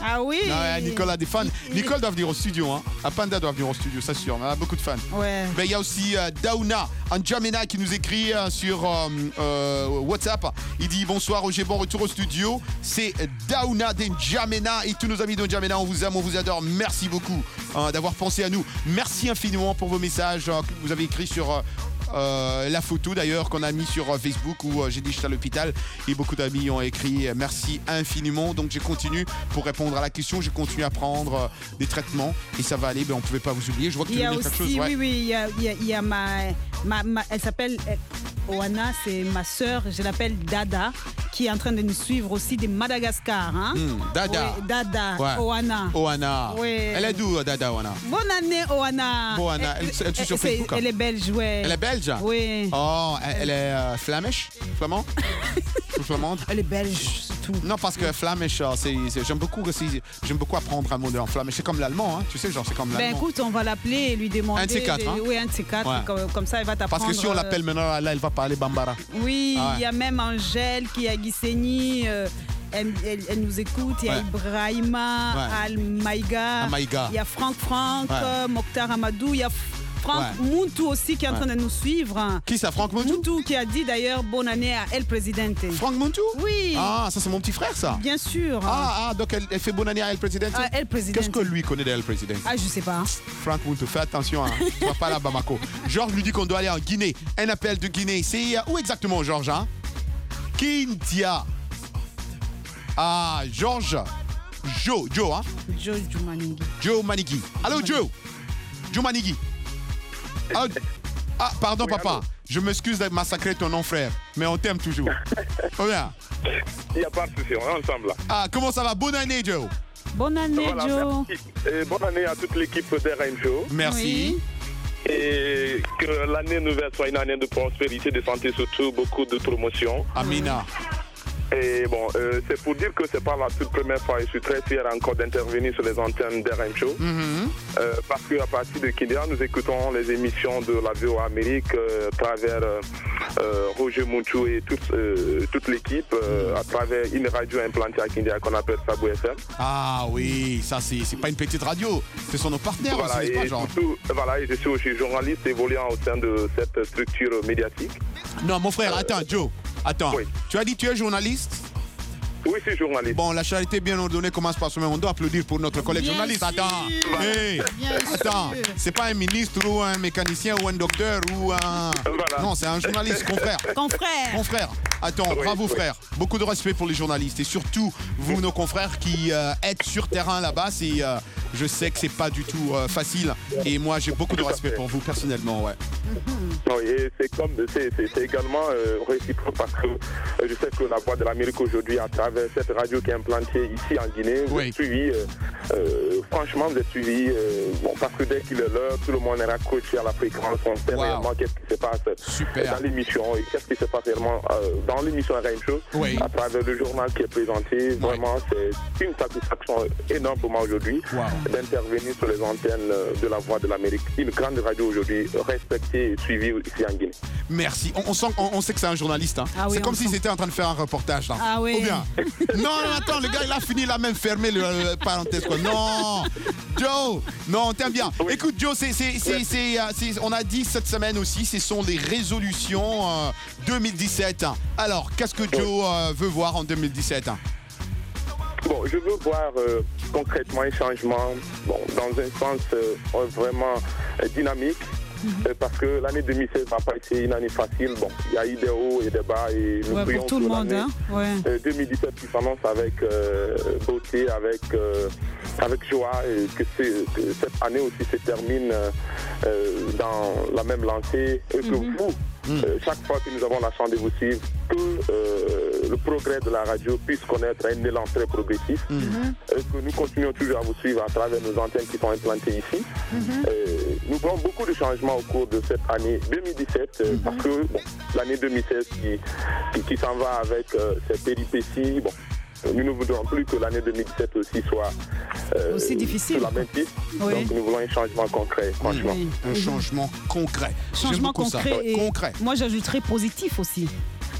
Ah oui. Non, Nicole a des fans. Nicole doit venir au studio. Hein. Apanda doit venir au studio, c'est sûr. On a beaucoup de fans. Ouais. Mais il y a aussi euh, Daouna, un N'Djamena qui nous écrit euh, sur euh, euh, WhatsApp. Il dit bonsoir Roger, bon retour au studio. C'est Daouna de N'Djamena et tous nos amis de N'Djamena. On vous aime, on vous adore. Merci beaucoup euh, d'avoir pensé à nous. Merci infiniment pour vos messages euh, que vous avez écrits sur... Euh, Euh, la photo d'ailleurs qu'on a mis sur euh, Facebook où euh, j'ai dit j'étais à l'hôpital et beaucoup d'amis ont écrit euh, merci infiniment. Donc je continue pour répondre à la question, je continue à prendre euh, des traitements et ça va aller. Ben, on ne pouvait pas vous oublier. Je vois que tu veux dire quelque chose. Ouais. Oui, oui, il y a, il y a, il y a ma, ma, ma, elle s'appelle Oana, c'est ma sœur, je l'appelle Dada, qui est en train de nous suivre aussi de Madagascar. Hein? Mmh, Dada. Oui, Dada, ouais. Oana. Oana. Oui. Elle est d'où, Dada Oana? Bonne année, Oana. Oana. Elle, elle, elle, elle, sur Facebook, elle est belge, ouais. Elle est belge? Oui. Oh, elle, elle est euh, flamish? Flamand? Flamande? Elle est belge, c'est tout. Non, parce que flamish, c'est, c'est, j'aime beaucoup aussi, j'aime beaucoup apprendre un mot en flamish. C'est comme l'allemand, hein, tu sais, genre c'est comme l'allemand. Ben écoute, on va l'appeler et lui demander. Un de ces quatre, hein? Oui, un de ces quatre. Ouais. Comme, comme ça, elle va t'apprendre. Parce que si on l'appelle maintenant, là, elle va parler bambara. Oui, il ah ouais. y a même Angèle qui est à Gisenyi. Euh, Elle, elle, elle nous écoute, il y a ouais. Ibrahima, ouais. Al-Maïga, il y a Franck Franck, ouais. euh, Mokhtar Amadou, il y a Franck ouais. Moutou aussi qui est en train ouais. de nous suivre. Qui ça, Franck Moutou? Moutou qui a dit d'ailleurs bonne année à El Presidente. Franck Moutou? Oui. Ah, ça c'est mon petit frère ça? Bien sûr. Ah, ah donc elle, elle fait bonne année à El Presidente? Ah, El Presidente. Qu'est-ce que lui connaît de El Presidente? Ah, je sais pas. Franck Moutou, fais attention, hein. Tu vas pas là à Bamako. Georges lui dit qu'on doit aller en Guinée. Un appel de Guinée. C'est où exactement, Georges? Hein? Kindia. Ah, Georges. Joe, Joe, hein? Joe Jumanigi. Joe Manigi. Allô, Joe. Joe Manigi. Ah, ah, pardon, oui, papa. Allô. Je m'excuse de massacrer ton nom, frère. Mais on t'aime toujours. Oh, bien. Il n'y a pas de souci, on est ensemble là. Ah, comment ça va? Bonne année, Joe. Bonne année, voilà, Joe. Et bonne année à toute l'équipe de R M Show. Merci. Oui. Et que l'année nouvelle soit une année de prospérité, de santé, surtout beaucoup de promotion. Amina. Et bon, euh, c'est pour dire que c'est pas la toute première fois et je suis très fier encore d'intervenir sur les antennes d'R M Show. Mm-hmm. euh, parce qu'à partir de Kindia, nous écoutons les émissions de la V O A Amérique euh, à travers euh, euh, Roger Moutou et toute, euh, toute l'équipe, euh, à travers une radio implantée à Kindia qu'on appelle Sabou F M. Ah oui, ça c'est, c'est pas une petite radio, ce sont nos partenaires voilà, aussi, et pas genre. Surtout, voilà, et je suis aussi journaliste évoluant au sein de cette structure médiatique. Non, mon frère, attends, Joe. Attends, oui. Tu as dit que tu es journaliste? Oui, c'est journaliste. Bon, la charité bien ordonnée commence par semaine. On doit applaudir pour notre collègue bien journaliste. Sûr. Attends, hey. Attends, c'est pas un ministre ou un mécanicien ou un docteur ou un... Voilà. Non, c'est un journaliste, confrère. Confrère. Confrère. Attends, oui, bravo oui. frère. Beaucoup de respect pour les journalistes et surtout vous, nos confrères qui euh, êtes sur terrain là-bas. C'est, euh, je sais que c'est pas du tout euh, facile et moi j'ai beaucoup de respect pour vous personnellement, ouais. Mm-hmm. Oui, et c'est comme c'est, c'est, c'est également euh, réciproque parce que euh, je sais que la Voix de l'Amérique aujourd'hui, à travers cette radio qui est implantée ici en Guinée, vous oui. êtes suivi. Euh, euh, franchement, vous êtes suivi. Euh, bon, parce que dès qu'il est l'heure, tout le monde est raccroché à la fréquence. On sait wow. réellement qu'est-ce qui se passe Super. dans l'émission et qu'est-ce qui se passe réellement euh, dans l'émission R M Show, oui. à travers le journal qui est présenté. Oui. Vraiment, c'est une satisfaction énorme pour moi aujourd'hui wow. d'intervenir sur les antennes de la Voix de l'Amérique. Une grande radio aujourd'hui respectée et suivie ici en Guinée. Merci. On, on, sent, on, on sait que c'est un journaliste. Hein. Ah oui, c'est comme s'il était en train de faire un reportage. Là. Ah oui. Ou bien. Non, attends, le gars, il a fini, il a même fermé le, le parenthèse. Quoi. Non, Joe, non, on t'aime bien. Oui. Écoute, Joe, c'est, c'est, c'est, c'est, c'est, on a dit cette semaine aussi, ce sont les résolutions euh, deux mille dix-sept. Alors, qu'est-ce que Joe euh, veut voir en deux mille dix-sept? Bon, je veux voir euh, concrètement un changement, bon, dans un sens euh, vraiment euh, dynamique. Euh, parce que l'année deux mille seize n'a pas été une année facile. Bon, il y a eu des hauts et des bas et nous ouais, prions pour tout le monde. Hein? Ouais. Euh, deux mille dix-sept qui s'annonce avec euh, beauté, avec, euh, avec joie et que, c'est, que cette année aussi se termine euh, dans la même lancée et que mm-hmm. vous, mm. euh, chaque fois que nous avons la chance de vous suivre, que euh, le progrès de la radio puisse connaître un élan très progressif, mm-hmm. et que nous continuons toujours à vous suivre à travers nos antennes qui sont implantées ici. Mm-hmm. Euh, nous voyons beaucoup de changements au cours de cette année deux mille dix-sept, mm-hmm. parce que bon, l'année deux mille seize qui, qui, qui s'en va avec euh, ses péripéties, bon, nous ne voudrons plus que l'année deux mille dix-sept aussi soit euh, aussi difficile. Sur la même piste. Oui. Donc nous voulons un changement concret, franchement. Oui. Un changement concret. Changement concret, et concret. Moi j'ajouterais positif aussi.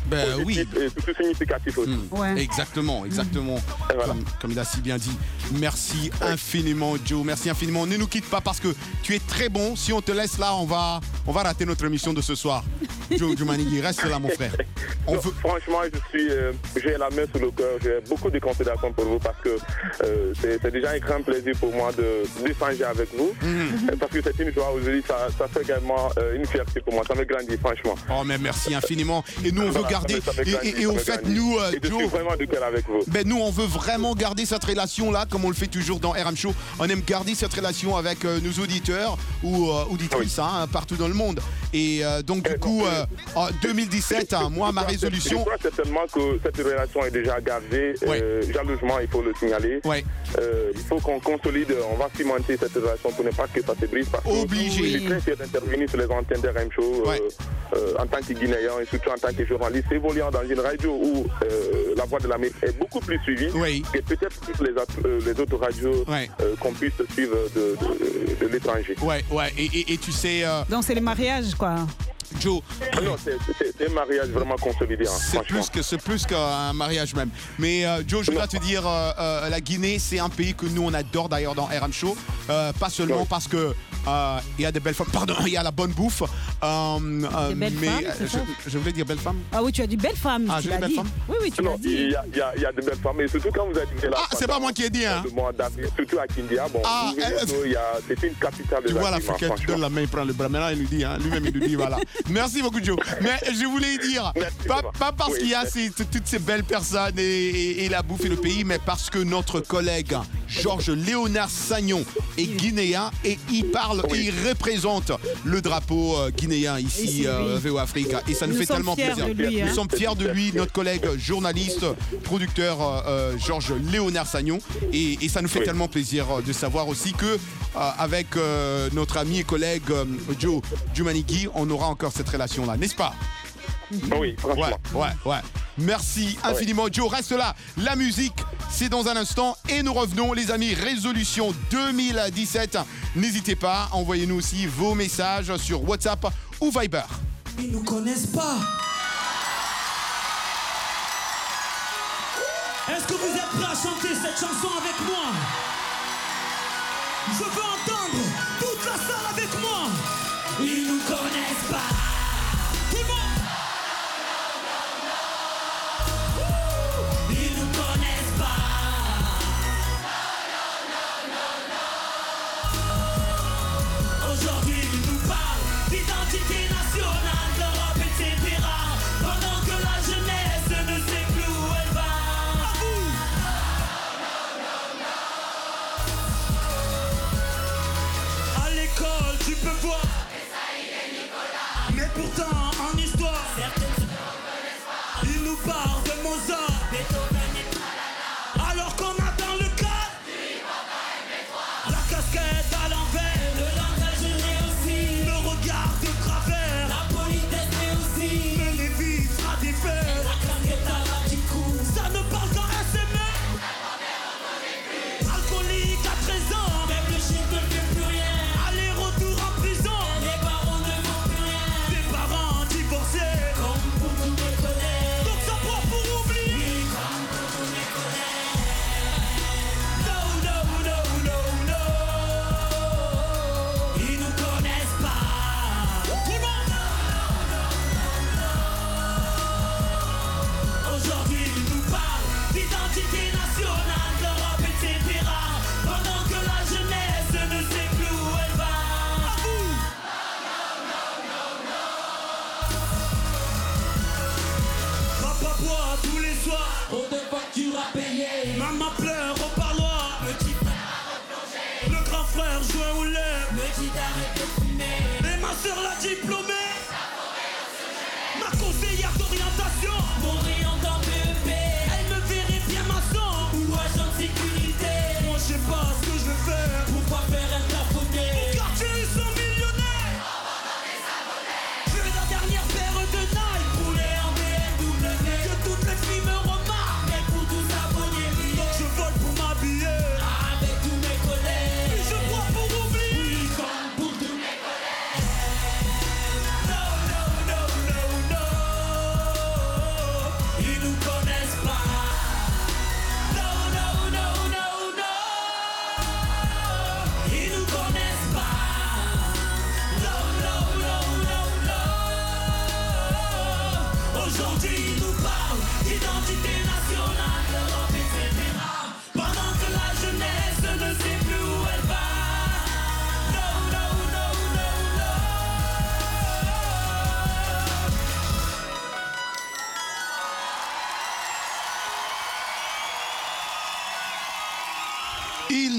Ben oui. Et surtout significatif aussi. Mmh. Ouais. Exactement, exactement. Mmh. Voilà. Comme, comme il a si bien dit. Merci ouais. infiniment, Joe. Merci infiniment. Ne nous quitte pas parce que tu es très bon. Si on te laisse là, on va, on va rater notre émission de ce soir. Joe Jumanigi, reste là, mon frère. On non, veut... Franchement, je suis, euh, j'ai la main sur le cœur. J'ai beaucoup de considération pour vous parce que euh, c'est, c'est déjà un grand plaisir pour moi de d'échanger avec vous. Mmh. Parce que c'est une joie aujourd'hui. Ça, ça fait également euh, une fierté pour moi. Ça me grandit, franchement. Oh, mais merci infiniment. Et nous, on veut voilà, garder. Ça me, ça me grandit, et, et, et au fait, grandit. nous, euh, et je Joe. suis vraiment de cœur avec vous. Ben, nous, on veut vraiment garder cette relation-là, comme on le fait toujours dans R M Show. On aime garder cette relation avec euh, nos auditeurs ou euh, auditrices oui. hein, partout dans le monde. Et euh, donc, du et coup, donc, euh, en deux mille dix-sept, hein, moi, ma résolution. Je crois certainement que cette relation est déjà gardée. Oui. Euh, jalousement, il faut le signaler. Oui. Euh, il faut qu'on consolide, on va cimenter cette relation pour ne pas que ça se brise. Parce Obligé. Que je suis très fier d'intervenir sur les antennes de R M Show oui. euh, euh, en tant que Guinéen et surtout en tant que journaliste évoluant dans une radio où euh, la voix de l'Amérique est beaucoup plus suivie oui. que peut-être les, euh, les autres radios oui. euh, qu'on puisse suivre de, de, de l'étranger. Ouais, ouais. Et, et, et tu sais. Euh... Donc c'est les mariages, quoi. Joe. Non, c'est, c'est, c'est un mariage vraiment consolidé. Hein, c'est, plus que, c'est plus qu'un mariage même. Mais euh, Joe, je dois te dire, euh, euh, la Guinée, c'est un pays que nous, on adore d'ailleurs dans R M Show. Euh, pas seulement oui. parce que il euh, y a des belles femmes, pardon, il y a la bonne bouffe. Euh, des belles mais femmes, c'est je, ça je voulais dire belles femmes. Ah oui, tu as dit belles femmes. Ah, tu j'ai l'as dit belles dit. femmes. Oui, oui, tu non, l'as dit. Il y, a, il, y a, il y a de belles femmes, et surtout quand vous avez dit là. Ah, c'est pas moi qui ai dit, hein. Le mois d'avril, surtout à Kindia. Bon, ah, vous verrez, euh, il y a, c'est une capitale de tu vois l'Africain, tu donnes la main, il prend le bras. Maintenant, il nous dit, hein, lui-même, il nous dit, voilà. Merci beaucoup, Joe. Mais je voulais dire, pas, pas parce oui, qu'il y a ces, toutes ces belles personnes et, et, et la bouffe et le pays, mais parce que notre collègue Georges Léonard Sagnon est guinéen et il parle oui. et il représente le drapeau euh, guinéen ici, euh, V O Africa. Et ça nous, nous fait tellement plaisir. Lui, hein. Nous sommes fiers de lui, notre collègue journaliste, producteur euh, Georges Léonard Sagnon. Et, et ça nous fait oui. tellement plaisir de savoir aussi que euh, avec euh, notre ami et collègue euh, Joe Jumanigi, on aura encore cette relation-là, n'est-ce pas? Oui, franchement. Ouais, ouais, ouais. Merci infiniment, ouais. Joe. Reste là. La musique, c'est dans un instant. Et nous revenons, les amis. Résolution deux mille dix-sept. N'hésitez pas, envoyez-nous aussi vos messages sur WhatsApp ou Viber. Ils nous connaissent pas. Est-ce que vous êtes prêts à chanter cette chanson avec moi? Je veux entendre toute la salle avec moi. Ils nous connaissent pas. Tout le monde. Que toutes les filles me remarquent, mais pour tous abonnés, donc je vole pour ma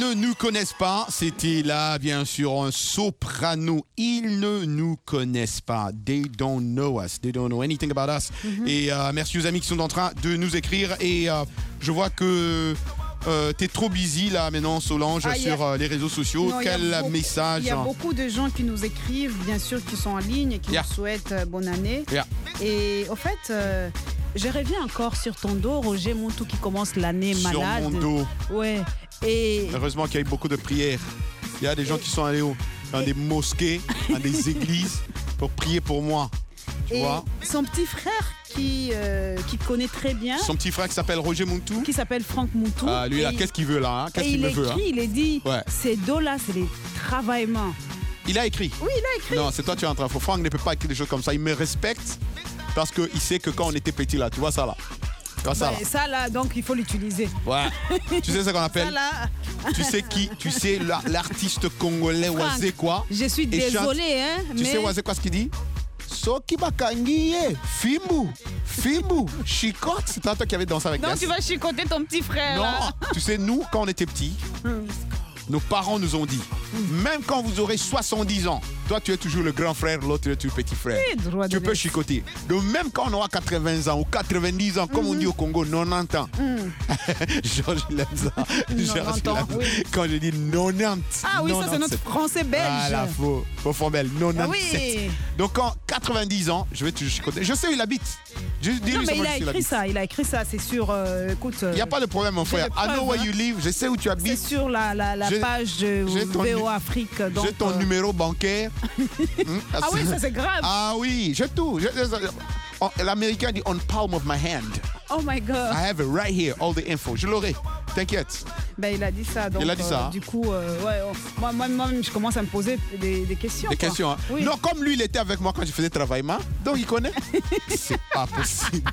ne nous connaissent pas, c'était là, bien sûr, un soprano. Ils ne nous connaissent pas. They don't know us. They don't know anything about us. Mm-hmm. Et euh, merci aux amis qui sont en train de nous écrire. Et euh, je vois que euh, tu es trop busy là maintenant, Solange, ah, sur a... les réseaux sociaux. Non, Quel beaucoup, message. Il y a beaucoup de gens qui nous écrivent, bien sûr, qui sont en ligne et qui yeah. nous souhaitent euh, bonne année. Yeah. Et au fait... Euh, je reviens encore sur ton dos, Roger Montou, qui commence l'année sur malade. Sur mon dos. Ouais. Et... Heureusement qu'il y a eu beaucoup de prières. Il y a des gens qui sont allés dans et... des mosquées, dans des églises, pour prier pour moi. Tu et vois? Son petit frère qui, euh, qui connaît très bien. Son petit frère qui s'appelle Roger Montou. Qui s'appelle Franck Montou. Ah, lui, là, qu'est-ce qu'il veut là hein? Qu'est-ce qu'il me écrit, veut hein? Il est dit, ouais. ces dos-là, c'est des travaillements. Il a écrit? Oui, il a écrit. Non, c'est toi, tu es en train de... Franck ne peut pas écrire des choses comme ça. Il me respecte parce qu'il sait que quand on était petit là, tu vois ça là. Ça, ouais, là. ça là, donc il faut l'utiliser. Ouais. Tu sais ce qu'on appelle? Ça, là. Tu sais qui? Tu sais la, l'artiste congolais Wazé quoi? Je suis désolée, hein. Tu mais... sais Wazé quoi ce qu'il dit? Soki bakangiye, Fimbu, Fimbu, chicote. C'est toi qui avais dansé avec. Donc Gas. tu vas chicoter ton petit frère. Non, là. Tu sais nous quand on était petits. Nos parents nous ont dit, même quand vous aurez soixante-dix ans, toi tu es toujours le grand frère, l'autre tu es le petit frère. Oui, tu peux chicoter. Donc même quand on aura quatre-vingts ans ou quatre-vingt-dix ans, comme mm-hmm. on dit au Congo, quatre-vingt-dix ans. Mm. Georges il aime ça. Georges, il aime... oui. Quand je dis quatre-vingt-dix. Ah oui, quatre-vingt-dix. Ça c'est notre français belge. Voilà, faux, faux formel, quatre-vingt-dix-sept. Ah, oui. Donc en quatre-vingt-dix ans, je vais toujours chicoter. Je sais où il habite. Je dis non, lui mais il a écrit ça, il a écrit ça, c'est sur, euh, écoute... Il euh, n'y a pas de problème mon frère. I know where you live, je sais où tu habites. C'est sur la, la, la page de V O Afrique. J'ai ton euh... numéro bancaire. hmm, ah oui, ça c'est grave. Ah oui, j'ai tout. J'ai, j'ai, L'américain dit on palm of my hand. Oh my God. I have it right here, all the info. Je l'aurai, t'inquiète. Ben, il a dit ça. Donc, il a dit ça. Euh, du coup, euh, ouais, oh, moi, moi, moi, je commence à me poser des, des questions. Des quoi. questions, hein. Oui. Non, comme lui, il était avec moi quand je faisais travaillement, donc il connaît. C'est pas possible.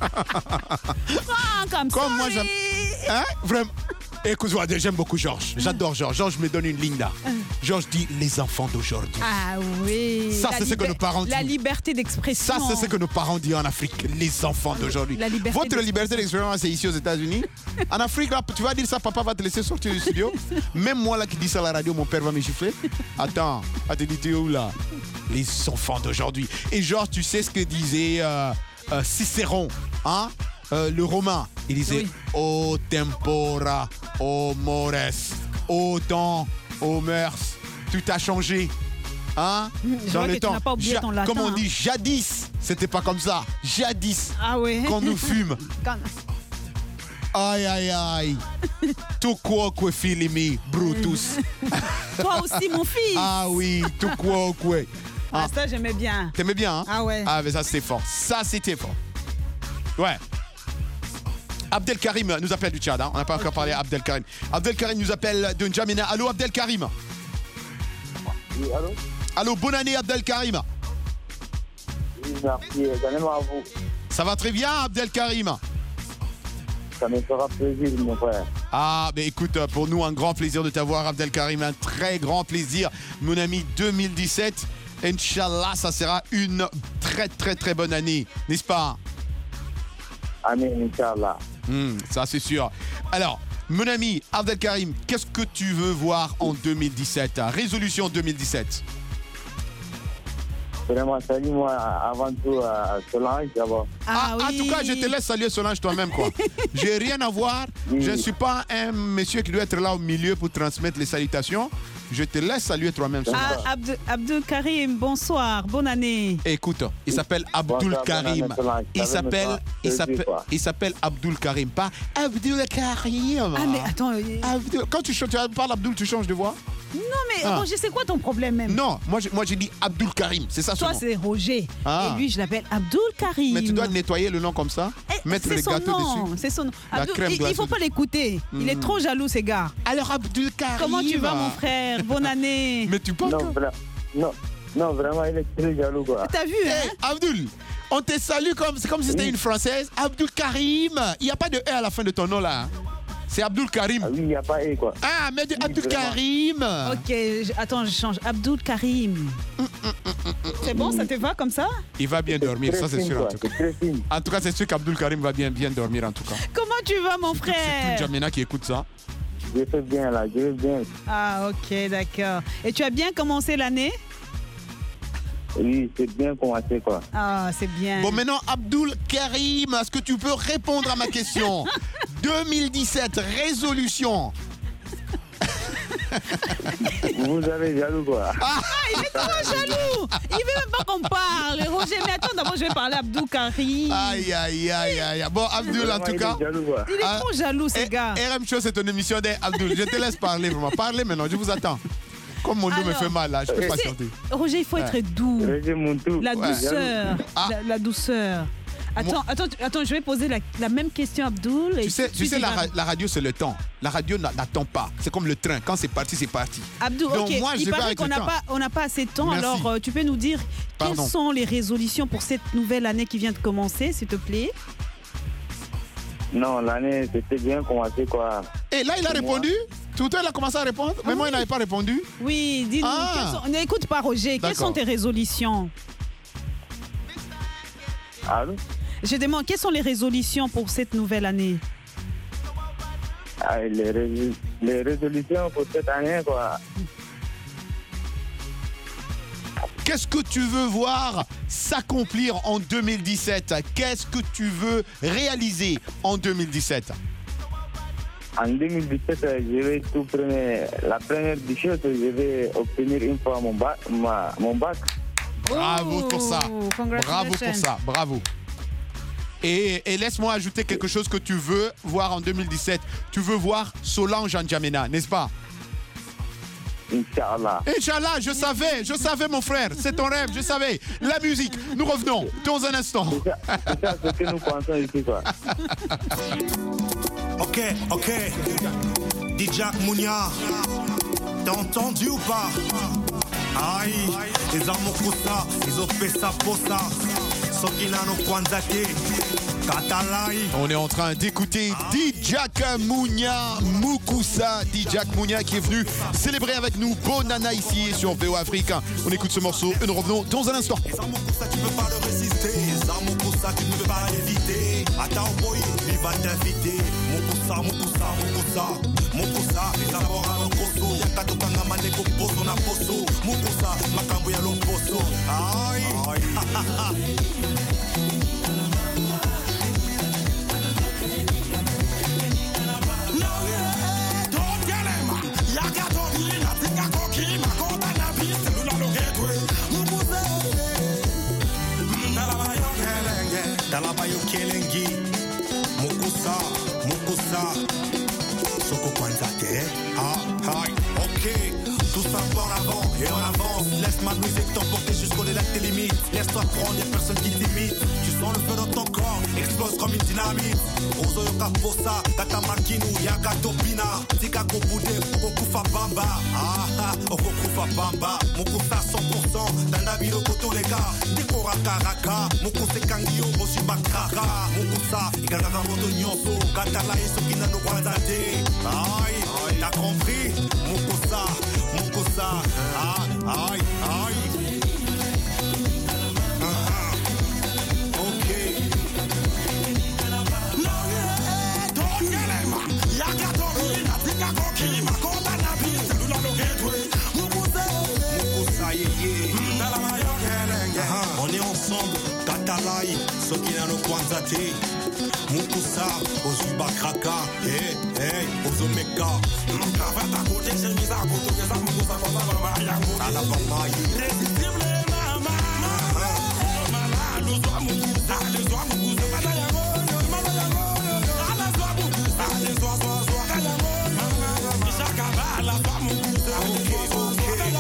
Ah, comme, comme ça, moi, j'aime. Hein? Vraiment. Écoute, j'aime beaucoup Georges. J'adore Georges. Georges me donne une ligne là. Georges dit les enfants d'aujourd'hui. Ah oui. Ça, c'est ce que nos parents disent. La liberté d'expression. Ça, c'est ce que nos parents disent en Afrique. Les enfants d'aujourd'hui. La liberté Votre liberté d'expression, c'est ici aux États-Unis. En Afrique, là, tu vas dire ça, papa va te laisser sortir du studio. Même moi là qui dis ça à la radio, mon père va me gifler. Attends, attends, tu es où là? Les enfants d'aujourd'hui. Et Georges, tu sais ce que disait euh, euh, Cicéron, hein? Euh, le romain, il disait oui. O tempora, o mores, au temps, aux mœurs, tout a changé. Hein? Je Dans le temps. Ja- ton latin, comme on dit, hein. jadis, c'était pas comme ça. Jadis, ah ouais. quand nous fume. Quand... Aïe, aïe, aïe. Tout quoi que filimi, Brutus. Toi aussi, mon fils. Ah oui, tout quoi que. Ah, ah, ça, j'aimais bien. T'aimais bien, hein? Ah ouais. Ah, mais ça, c'était fort. Ça, c'était fort. Ouais. Abdelkarim nous appelle du Tchad, hein? On n'a pas okay. encore parlé à Abdelkarim. Abdelkarim nous appelle de N'Djamena. Allô Abdelkarim. Oui, allô. Allô, bonne année Abdelkarim. Oui, merci, également à vous. Ça va très bien Abdelkarim? Ça me fera plaisir mon frère. Ah, mais écoute, pour nous un grand plaisir de t'avoir Abdelkarim, un très grand plaisir mon ami. Deux mille dix-sept, Inch'Allah, ça sera une très très très bonne année, n'est-ce pas? Amen, Inch'Allah. Mmh, ça c'est sûr. Alors, mon ami Abdelkarim, qu'est-ce que tu veux voir en deux mille dix-sept? Résolution deux mille dix-sept. Vraiment, salut moi avant tout à Solange d'abord. Ah, ah oui. En tout cas, je te laisse saluer Solange toi-même quoi. J'ai rien à voir. Oui. Je ne suis pas un monsieur qui doit être là au milieu pour transmettre les salutations. Je te laisse saluer toi-même. Ah, Abd- Abdul Karim, bonsoir, bonne année. Écoute, il s'appelle Abdul Karim. Il s'appelle, il s'appelle, il s'appelle Abdul Karim, pas Abdul Karim. Ah mais attends. Abdul... Quand tu, tu parles Abdul, tu changes de voix? Non mais ah. Roger, c'est quoi ton problème même? Non, moi j'ai, moi j'ai dit Abdul Karim, c'est ça son Toi nom. c'est Roger. Ah. Et lui je l'appelle Abdul Karim. Mais tu dois nettoyer le nom comme ça, eh, mettre les gâteaux nom. dessus. C'est son nom. La Abdul, crème il, il faut pas l'écouter. Mm. Il est trop jaloux ces gars. Alors Abdul Karim. Comment tu vas mon frère? Bonne année. Mais tu penses non, vra- non, non, vraiment il est très jaloux quoi. T'as vu hey, hein? Abdul, on te salue comme, c'est comme si c'était oui. une française. Abdul Karim. Il n'y a pas de E à la fin de ton nom là. C'est Abdul Karim. Ah oui, il n'y a pas E quoi. Ah, mais de oui, Abdul vraiment. Karim. Ok, je, attends, je change. Abdul Karim. Mm, mm, mm, mm, c'est bon, ça te va comme ça? Il va bien dormir, ça c'est fine, sûr quoi. en tout cas. En tout cas, c'est sûr qu'Abdul Karim va bien, bien dormir en tout cas. Comment tu vas mon frère? C'est toute N'Djamena qui écoute ça. je fais bien là, je vais bien. Ah, ok, d'accord. Et tu as bien commencé l'année? Oui, c'est bien commencé, quoi. Ah, c'est bien. Bon, maintenant, Abdul Karim, est-ce que tu peux répondre à ma question? deux mille dix-sept, résolution. Vous avez jaloux, quoi. Ah, il est trop jaloux. Il veut même pas qu'on parle. Roger, mais attends, d'abord, je vais parler à Abdul Karim. Aïe, aïe, aïe, aïe. Bon, Abdul, en tout cas. Il est, jaloux, quoi. Il est trop jaloux, ce gars. R M Show, c'est ton émission d'Abdul. Je te laisse parler, vraiment. Parlez maintenant, je vous attends. Comme mon dos me fait mal, là, je ne peux pas sortir. Roger, il faut être ouais. doux. La ouais. douceur. Ah. La, la douceur. Attends, attends, attends, je vais poser la, la même question à Abdul. Tu sais, tu sais la, ra- la radio, c'est le temps. La radio n'attend pas. C'est comme le train. Quand c'est parti, c'est parti. Abdul, donc, ok. Moi, il paraît qu'on n'a pas, on n'a pas assez de temps. Merci. Alors, euh, tu peux nous dire Pardon. quelles sont les résolutions pour cette nouvelle année qui vient de commencer, s'il te plaît? Non, l'année, c'était bien commencé, quoi. Et là, il a répondu. Tout à l'heure, il a commencé à répondre. Mais ah, moi, oui. il n'avait pas répondu. Oui, dis-nous. Ah. Sont... N'écoute pas, Roger. Quelles sont tes résolutions? Allô? Je demande, quelles sont les résolutions pour cette nouvelle année? Ah, les, rés... les résolutions pour cette année, quoi. Qu'est-ce que tu veux voir s'accomplir en deux mille dix-sept? Qu'est-ce que tu veux réaliser en deux mille dix-sept? En deux mille dix-sept, je vais tout prendre. La première des choses, je vais obtenir une fois mon bac. Ma, mon bac. Bravo pour ça. Bravo pour ça. Bravo. Et, et laisse-moi ajouter quelque chose que tu veux voir en deux mille dix-sept. Tu veux voir Solange N'Djamena, n'est-ce pas? Inch'Allah. Inch'Allah, je savais, je savais mon frère, c'est ton rêve, je savais. La musique, nous revenons dans un instant. C'est ça ce que nous pensons ici, quoi. Ok, ok. Dijak Mounia, t'as entendu ou pas? Aïe, les amours pour ça, ils ont fait ça pour ça. On est en train d'écouter Dijak Mounia Mukusa. Dijak Mounia qui est venu célébrer avec nous Bonana ici sur V O Afrique. On écoute ce morceau et nous revenons dans un instant. Les amours pour ça, tu peux pas le résister. Les amours pour ça, tu ne peux pas l'éviter. Attends, boy, il va t'inviter. Mukusa, Mukusa, Mukusa. Mukusa, les amours à l'encosso. Yakato kangama neko poso na poso. Mukusa, makambo ya l'encosso. Aïe, aïe. Dalabayo Kelengi, Mukusa, Mukusa, Soko Kwanzate, ah, hi, ok, tout ça en avant et en avance. Laisse ma musique t'emporter jusqu'au-delà de tes limites. Laisse-toi prendre, y'a personne qui t'imite. Tu sens le feu dans ton corps, explose comme une dynamite. Ozo yoka posa, kata makinu, yaka topina. Tika kobude, okufa bamba. Ah ah, okufa bamba. Mukusa cent pour cent, danabiro koto leka. Deko raka raka, mukuse kangio, boshi bakraka. Mukusa, ikakaka moto nyonso. Katala iso kina no kwanzate. Aïe, t'as compris? Mukusa, Mukusa, ah, aïe, aïe. On est ensemble, Katalai, Sokina no Kwanzate, Mukusa, Ozuba Kraka, hey, hey, Ozomeka. Kavata kote, j'ai mis à côté, j'ai ça, Mukusa, Mukusa, Alabama, irrésistible, mama, mama, le soir, Mukusa, le soir, Mukusa, le soir, soir, soir, Chakaba, la femme, Mukusa, ok, ok.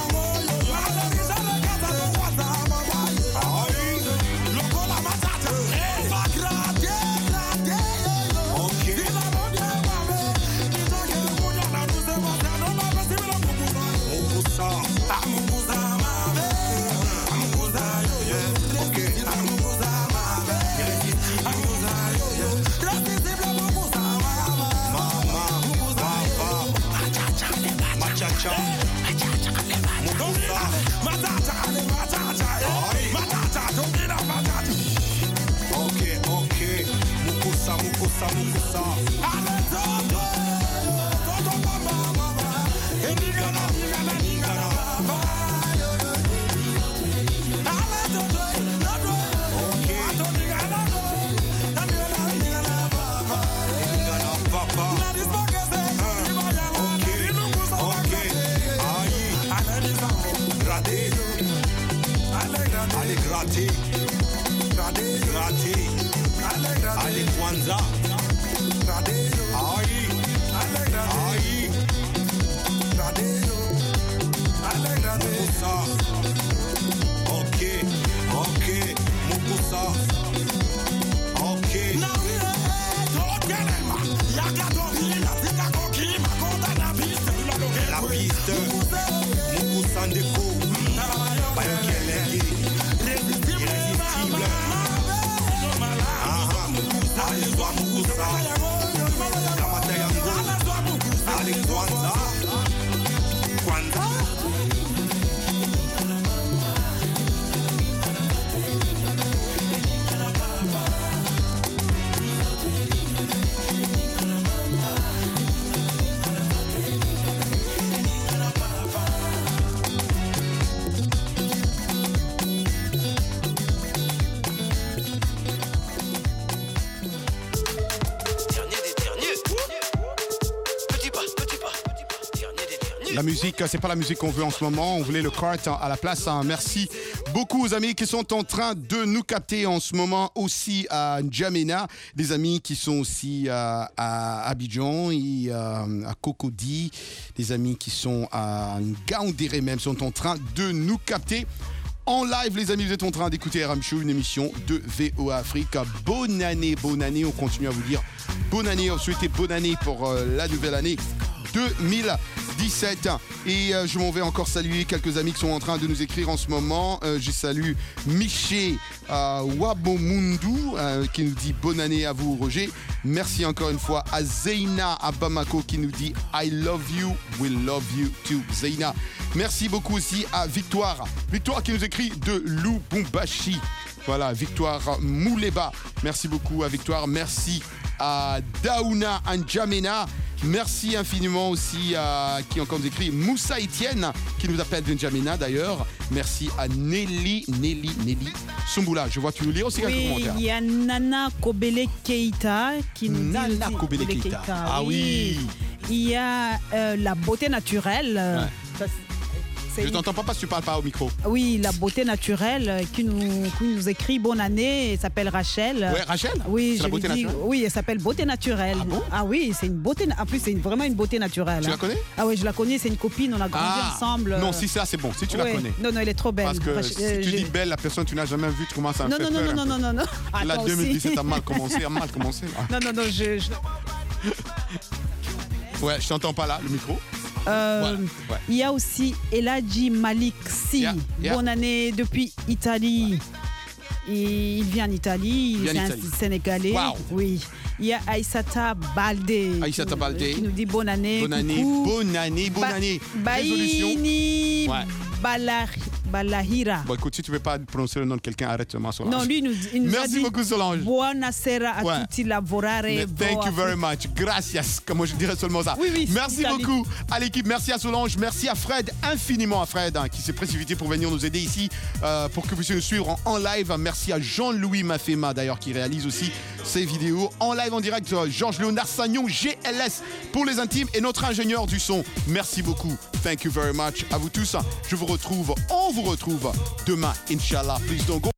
Ok, ok, Mukusa, Mukusa, Mukusa. Graté. Ale Kwanza. Aïe. Aïe. Mukusa. Ok. Ok. Mukusa. Ok. La piste. Mukusa Ndeko. Bayokelegi. Irrésistible. Ah, allez, toi, Mukusa. Kamatayango. Allez, Kwanza. Kwanza. La musique, c'est pas la musique qu'on veut en ce moment. On voulait le kart à la place. Merci beaucoup aux amis qui sont en train de nous capter en ce moment aussi à N'Djamena. Des amis qui sont aussi à, à Abidjan et à, à Cocody. Des amis qui sont à Ngaoundéré même sont en train de nous capter. En live, les amis, vous êtes en train d'écouter R M Show, une émission de V O A Afrique. Bonne année, bonne année. On continue à vous dire bonne année. On souhaite bonne année pour euh, la nouvelle année deux mille dix-sept. Et euh, je m'en vais encore saluer quelques amis qui sont en train de nous écrire en ce moment. Euh, je salue Miché euh, Wabomundu euh, qui nous dit bonne année à vous, Roger. Merci encore une fois à Zeina à Bamako qui nous dit I love you, we love you too, Zeina. Merci beaucoup aussi à Victoire. Victoire qui nous écrit de Lubumbashi. Voilà, Victoire Mouleba. Merci beaucoup à Victoire. Merci à Daouna N'Djamena. Merci infiniment aussi à qui encore nous écrit Moussa Etienne qui nous appelle de N'Djamena d'ailleurs. Merci à Nelly, Nelly, Nelly Sumbula. Je vois que tu nous lis aussi quelques oui, commentaires. Il y a Nana Kobele Keita qui nous Nana dit Nana Kobele Keita. Ah oui. Il y a euh, la beauté naturelle. Ouais. Je t'entends pas parce que tu parles pas au micro. Oui, la beauté naturelle qui nous, qui nous écrit bonne année. Elle s'appelle Rachel. Ouais, Rachel. Oui, c'est la beauté dis, naturelle. Oui, elle s'appelle beauté naturelle. Ah bon? Ah oui, c'est une beauté. En plus, c'est une, vraiment une beauté naturelle. Tu hein. la connais? Ah oui, je la connais. C'est une copine. On a grandi ah, ensemble. Non, si ça, c'est bon. Si tu ouais. la connais. Non, non, elle est trop belle. Parce que Rach... si euh, tu je... dis belle, la personne que tu n'as jamais vue, tu commences à me non, faire non, peur. non, non, non, non, non, non. La deux mille dix-sept a mal commencé, a mal commencé. Là. Non, non, non, je. je... Ouais, je t'entends pas là, le micro. Euh, voilà, ouais. Il y a aussi Eladji Malik Si. Yeah, yeah. Bonne année depuis Italie. Et il vient en Italie, il est un Sénégalais. Wow. Oui. Il y a Aïssata Baldé. Aïssata Baldé. Qui nous dit bonne année. Bonne année, coucou. bonne année, bonne ba année. Baïni ouais. Balah Balahira. Bon, écoute, si tu ne veux pas prononcer le nom de quelqu'un, arrête seulement Solange. Non, lui, nous, il nous Merci a dit beaucoup, Solange. Buonasera a ouais. tutti lavorare. Thank you very much. Gracias. Comme je dirais seulement ça. Oui, oui, merci beaucoup à l'équipe. Merci à Solange. Merci à Fred, infiniment à Fred, hein, qui s'est précipité pour venir nous aider ici, euh, pour que vous puissiez nous suivre en, en live. Merci à Jean-Louis Mafema, d'ailleurs, qui réalise aussi ces vidéos en live, en direct. Georges Léonard Sagnon, G L S pour les intimes et notre ingénieur du son. Merci beaucoup. Thank you very much. À vous tous. Je vous retrouve, on vous retrouve demain, Inch'Allah. Please don't go.